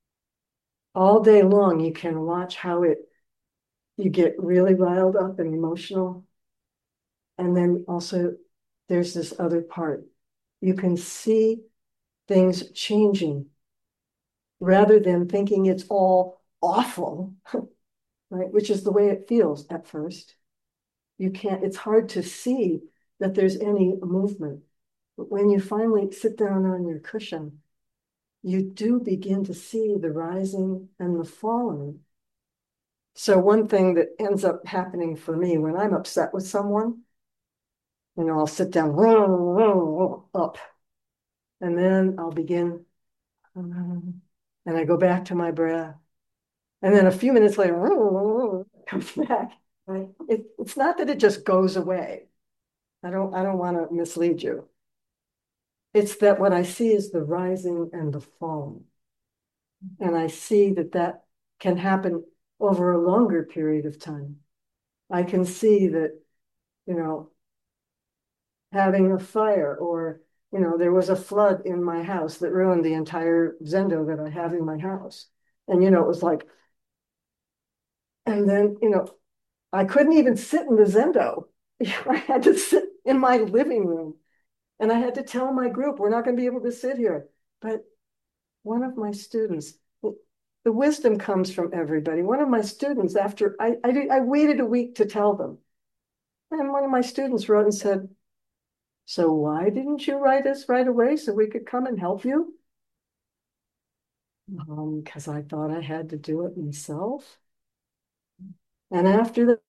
all day long you can watch how it, you get really riled up and emotional. And then also there's this other part. You can see things changing rather than thinking it's all awful, right? Which is the way it feels at first. You can't, it's hard to see that there's any movement. But when you finally sit down on your cushion, you do begin to see the rising and the falling. So one thing that ends up happening for me when I'm upset with someone, you know, I'll sit down up, and then I'll begin, and I go back to my breath. And then a few minutes later, it comes back. Right? It, it's not that it just goes away. I don't, I don't want to mislead you. It's that what I see is the rising and the falling. And I see that that can happen over a longer period of time. I can see that, you know, having a fire, or, you know, there was a flood in my house that ruined the entire Zendo that I have in my house. And, you know, it was like, and then, you know, I couldn't even sit in the Zendo. I had to sit in my living room. And I had to tell my group, we're not going to be able to sit here. But one of my students, the wisdom comes from everybody. One of my students, after I, I, did, I waited a week to tell them. And one of my students wrote and said, so why didn't you write us right away so we could come and help you? Um, because I thought I had to do it myself. And after the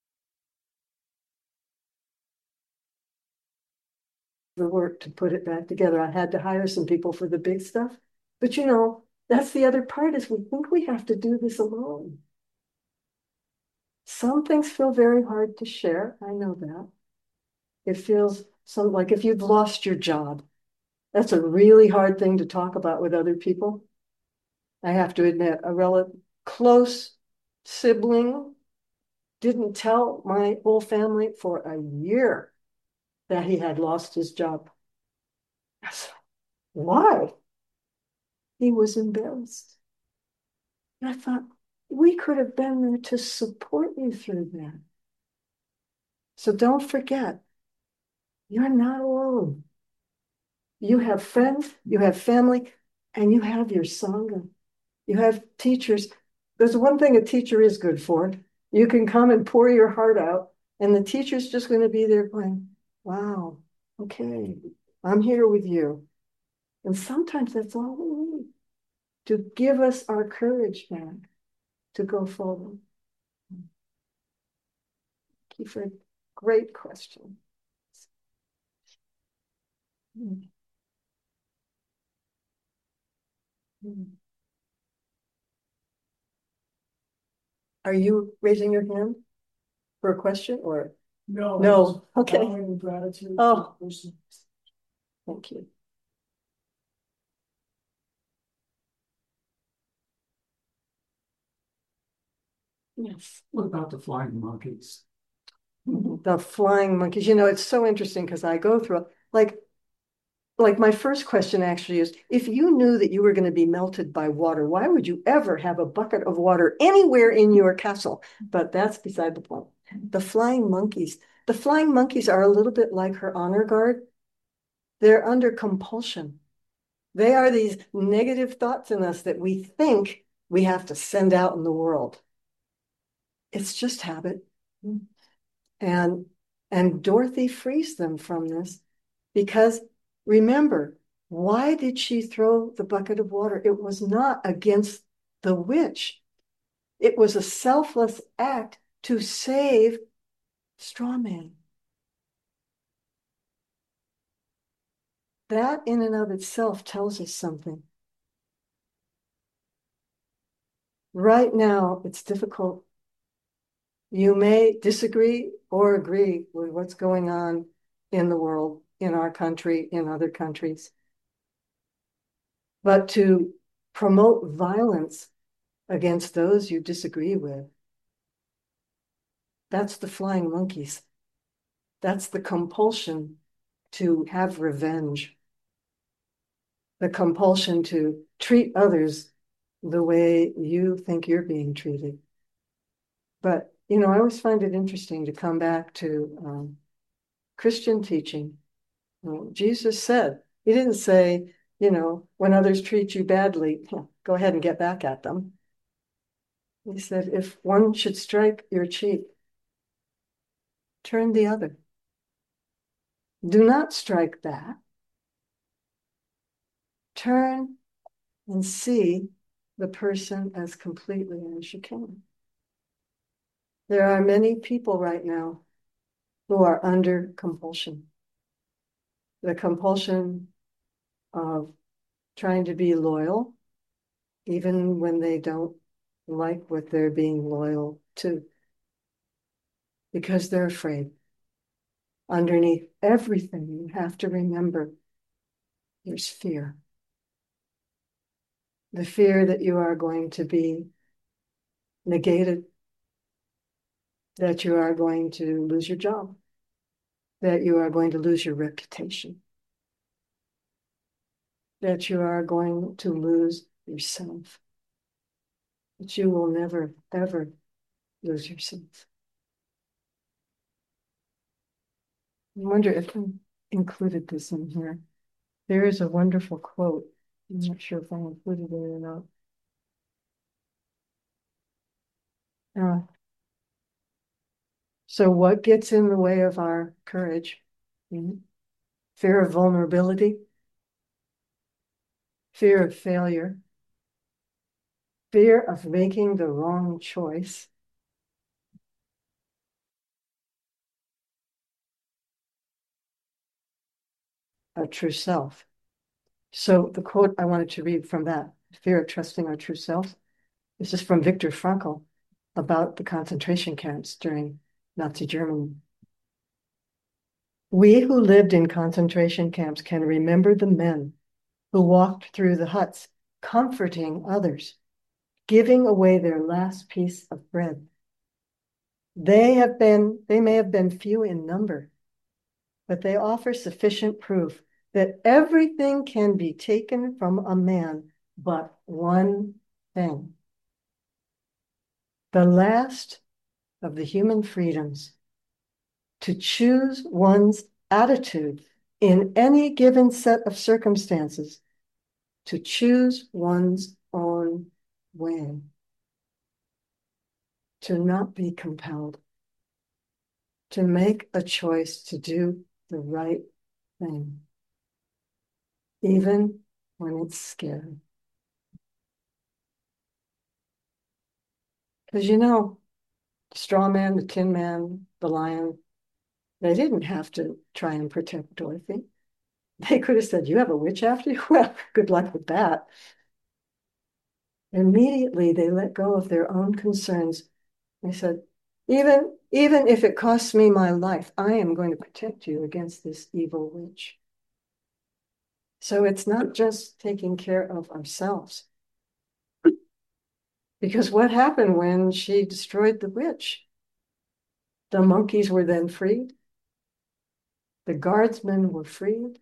the work to put it back together, I had to hire some people for the big stuff. But you know, that's the other part, is we think we have to do this alone. Some things feel very hard to share. I know that. It feels some like if you've lost your job, that's a really hard thing to talk about with other people. I have to admit, a relative close sibling didn't tell my whole family for a year that he had lost his job. Why? He was embarrassed. And I thought, we could have been there to support you through that. So don't forget, you're not alone. You have friends, you have family, and you have your Sangha. You have teachers. There's one thing a teacher is good for. You can come and pour your heart out, and the teacher's just going to be there going, wow, okay, I'm here with you. And sometimes that's all we need to give us our courage back to go forward. Thank you for a great question. Mm. Mm. Are you raising your hand for a question, or? No. No, okay. Bowing gratitude. Oh. to the person. Thank you. Yes. What about the flying monkeys? The flying monkeys, you know, it's so interesting because I go through, like, like my first question actually is, if you knew that you were going to be melted by water, why would you ever have a bucket of water anywhere in your castle? But that's beside the point. The flying monkeys, the flying monkeys are a little bit like her honor guard. They're under compulsion. They are these negative thoughts in us that we think we have to send out in the world. It's just habit. And, and Dorothy frees them from this, because remember, why did she throw the bucket of water? It was not against the witch. It was a selfless act to save Strawman. That in and of itself tells us something. Right now, it's difficult. You may disagree or agree with what's going on in the world, in our country, in other countries. But to promote violence against those you disagree with, that's the flying monkeys. That's the compulsion to have revenge, the compulsion to treat others the way you think you're being treated. But, you know, I always find it interesting to come back to um, Christian teaching. Well, Jesus said, he didn't say, you know, when others treat you badly, go ahead and get back at them. He said, if one should strike your cheek, turn the other. Do not strike back. Turn and see the person as completely as you can. There are many people right now who are under compulsion. The compulsion of trying to be loyal, even when they don't like what they're being loyal to, because they're afraid. Underneath everything, you have to remember there's fear. The fear that you are going to be negated, that you are going to lose your job, that you are going to lose your reputation, that you are going to lose yourself, that you will never, ever lose yourself. I wonder if I included this in here. There is a wonderful quote. I'm not sure if I included it or not. Uh, so what gets in the way of our courage? Mm-hmm. Fear of vulnerability, fear of failure, fear of making the wrong choice, a true self. So the quote I wanted to read from that, fear of trusting our true self, this is from Viktor Frankl about the concentration camps during Nazi Germany. We who lived in concentration camps can remember the men who walked through the huts, comforting others, giving away their last piece of bread. They have been, they may have been few in number, but they offer sufficient proof that everything can be taken from a man but one thing. The last of the human freedoms, to choose one's attitude in any given set of circumstances, to choose one's own way, to not be compelled, to make a choice to do the right thing, even when it's scary. Because you know, the straw man, the tin man, the lion, they didn't have to try and protect Dorothy. They could have said, you have a witch after you? Well, good luck with that. Immediately, they let go of their own concerns. They said, even, even if it costs me my life, I am going to protect you against this evil witch. So it's not just taking care of ourselves. Because what happened when she destroyed the witch? The monkeys were then freed. The guardsmen were freed.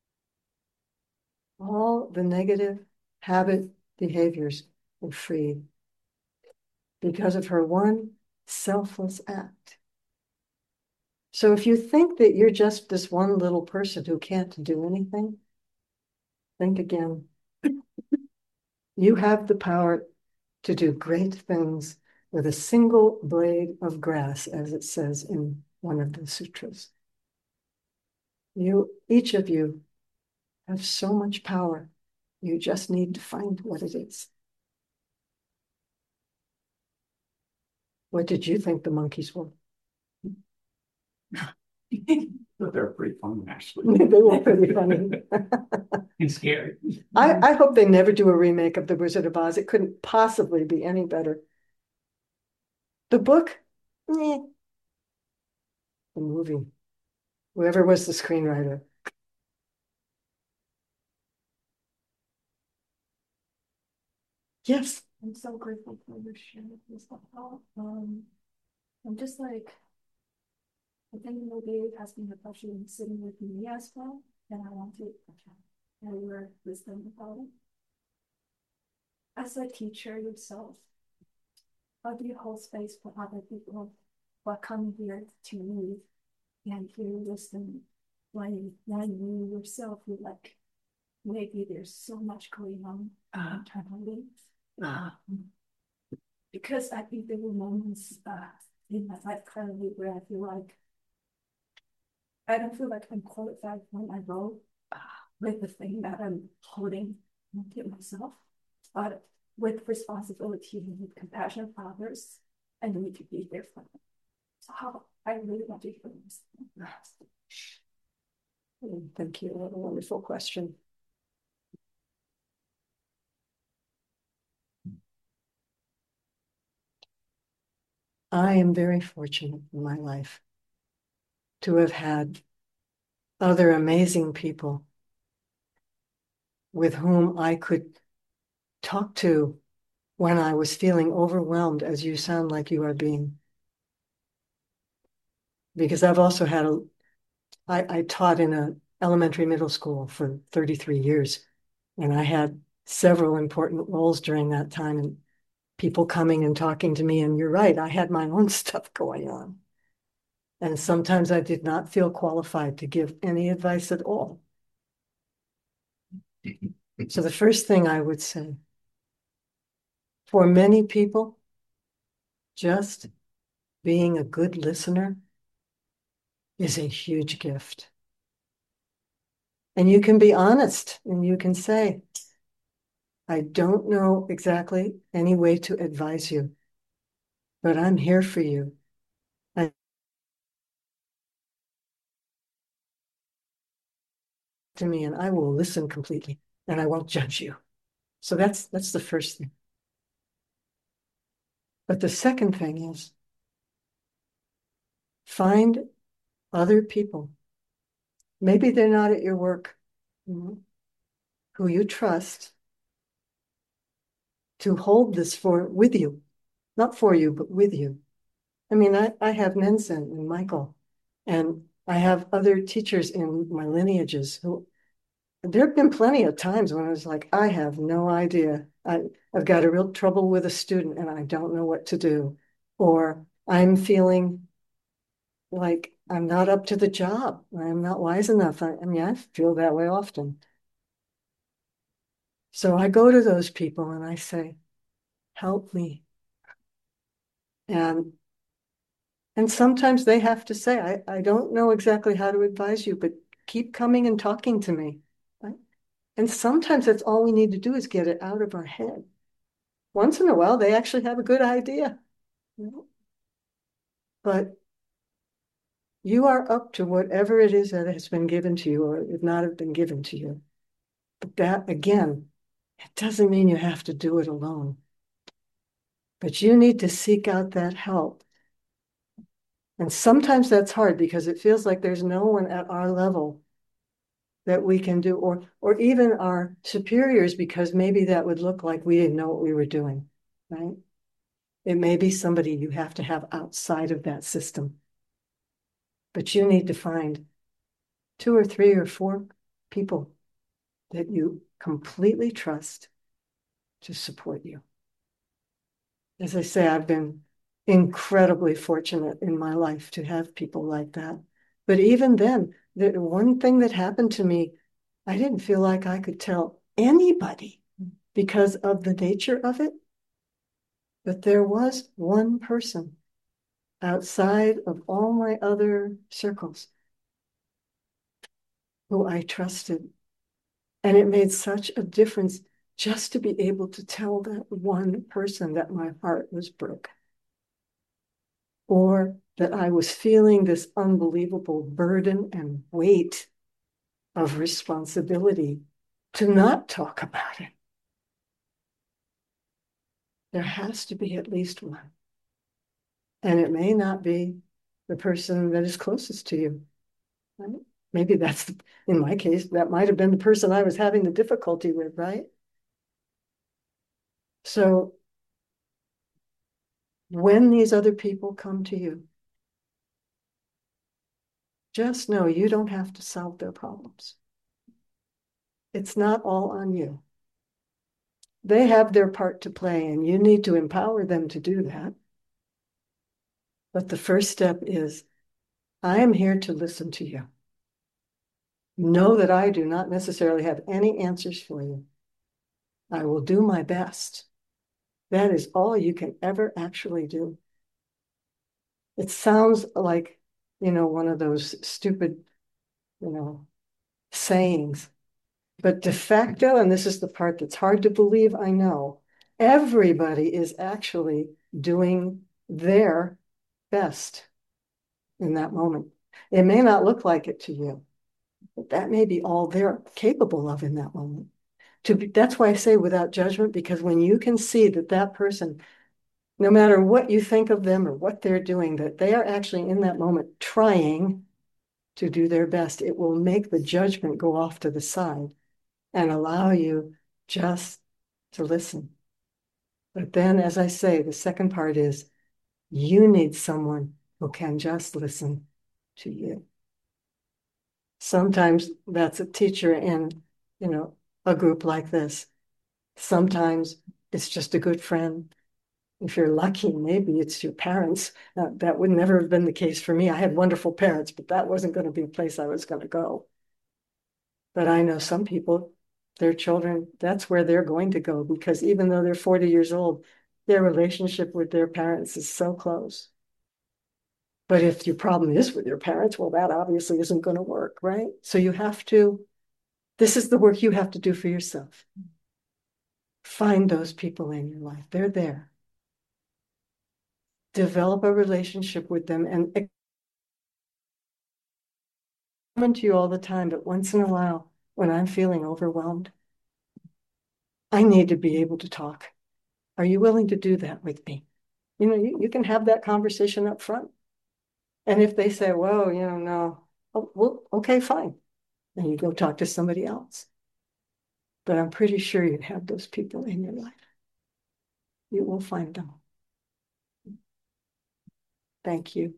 All the negative habit behaviors were freed because of her one selfless act. So if you think that you're just this one little person who can't do anything, think again. You have the power to do great things with a single blade of grass, as it says in one of the sutras. You, each of you, have so much power. You just need to find what it is. What did you think the monkeys were? But they're pretty fun, actually. They were pretty funny. And scary. I, I hope they never do a remake of The Wizard of Oz. It couldn't possibly be any better. The book eh, the movie, whoever was the screenwriter. Yes. I'm so grateful for your share this all. Um, I'm just like, I think maybe it has been a pleasure in sitting with me as well, and I want to hear your wisdom about it. As a teacher yourself, how do you hold space for other people who are coming here to read and hear wisdom when, when you yourself feel like maybe there's so much going on uh, internally? Uh, because I think there were moments uh, in my life currently where I feel like I don't feel like I'm qualified for my role uh, with the thing that I'm holding to myself, but with responsibility and with compassion for others, I need to be there for them. So how I really want to hear this. Thank you. What a wonderful question. I am very fortunate in my life to have had other amazing people with whom I could talk to when I was feeling overwhelmed, as you sound like you are being. Because I've also had a, I, I taught in an elementary middle school for thirty-three years, and I had several important roles during that time, and people coming and talking to me. And you're right, I had my own stuff going on. And sometimes I did not feel qualified to give any advice at all. So the first thing I would say, for many people, just being a good listener is a huge gift. And you can be honest and you can say, I don't know exactly any way to advise you, but I'm here for you. I to me and I will listen completely and I won't judge you. So that's that's the first thing. But the second thing is find other people. Maybe they're not at your work, you know, who you trust to hold this for with you, not for you, but with you. I mean, I, I have Nenzin and Michael, and I have other teachers in my lineages who there have been plenty of times when I was like, I have no idea. I, I've got a real trouble with a student and I don't know what to do. Or I'm feeling like I'm not up to the job. I'm not wise enough. I, I mean, I feel that way often. So I go to those people and I say, help me. And and sometimes they have to say, I, I don't know exactly how to advise you, but keep coming and talking to me. Right? And sometimes that's all we need to do is get it out of our head. Once in a while, they actually have a good idea. You know? But you are up to whatever it is that has been given to you or it not have been given to you. But that, again, it doesn't mean you have to do it alone. But you need to seek out that help. And sometimes that's hard because it feels like there's no one at our level that we can do, or or even our superiors, because maybe that would look like we didn't know what we were doing, right? It may be somebody you have to have outside of that system. But you need to find two or three or four people that you completely trust to support you. As I say, I've been incredibly fortunate in my life to have people like that. But even then, the one thing that happened to me, I didn't feel like I could tell anybody because of the nature of it. But there was one person outside of all my other circles who I trusted. And it made such a difference just to be able to tell that one person that my heart was broken, or that I was feeling this unbelievable burden and weight of responsibility to not talk about it. There has to be at least one. And it may not be the person that is closest to you. Right? Maybe that's, the, in my case, that might have been the person I was having the difficulty with, right? So when these other people come to you, just know you don't have to solve their problems. It's not all on you. They have their part to play, and you need to empower them to do that. But the first step is, I am here to listen to you. Know that I do not necessarily have any answers for you. I will do my best. That is all you can ever actually do. It sounds like, you know, one of those stupid, you know, sayings. But de facto, and this is the part that's hard to believe, I know, everybody is actually doing their best in that moment. It may not look like it to you, but that may be all they're capable of in that moment. To be, that's why I say without judgment, because when you can see that that person, no matter what you think of them or what they're doing, that they are actually in that moment trying to do their best, it will make the judgment go off to the side and allow you just to listen. But then, as I say, the second part is you need someone who can just listen to you. Sometimes that's a teacher in, you know, a group like this. Sometimes it's just a good friend. If you're lucky, maybe it's your parents. Uh, that would never have been the case for me. I had wonderful parents, but that wasn't going to be a place I was going to go. But I know some people, their children, that's where they're going to go, because even though they're forty years old, their relationship with their parents is so close. But if your problem is with your parents, well, that obviously isn't going to work, right? So you have to, this is the work you have to do for yourself. Find those people in your life. They're there. Develop a relationship with them and come to you all the time, but once in a while, when I'm feeling overwhelmed, I need to be able to talk. Are you willing to do that with me? You know, you, you can have that conversation up front. And if they say, whoa, you know, no, oh, well, okay, fine. Then you go talk to somebody else. But I'm pretty sure you have those people in your life. You will find them. Thank you.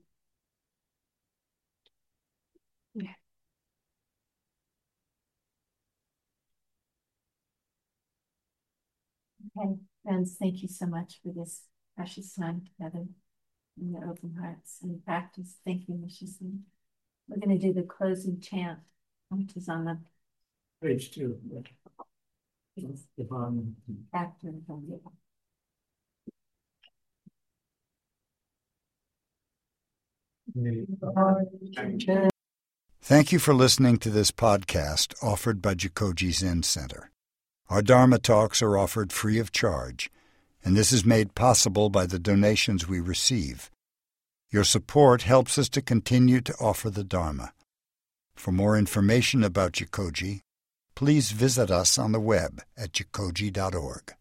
Yeah. Okay, friends, thank you so much for this precious time together in your open hearts and practice. Thank you, Misha. We're going to do the closing chant, which is on the Page two. If I'm after the Thank you for listening to this podcast offered by Jikoji Zen Center. Our Dharma talks are offered free of charge, and this is made possible by the donations we receive. Your support helps us to continue to offer the Dharma. For more information about Jikoji, please visit us on the web at jikoji dot org.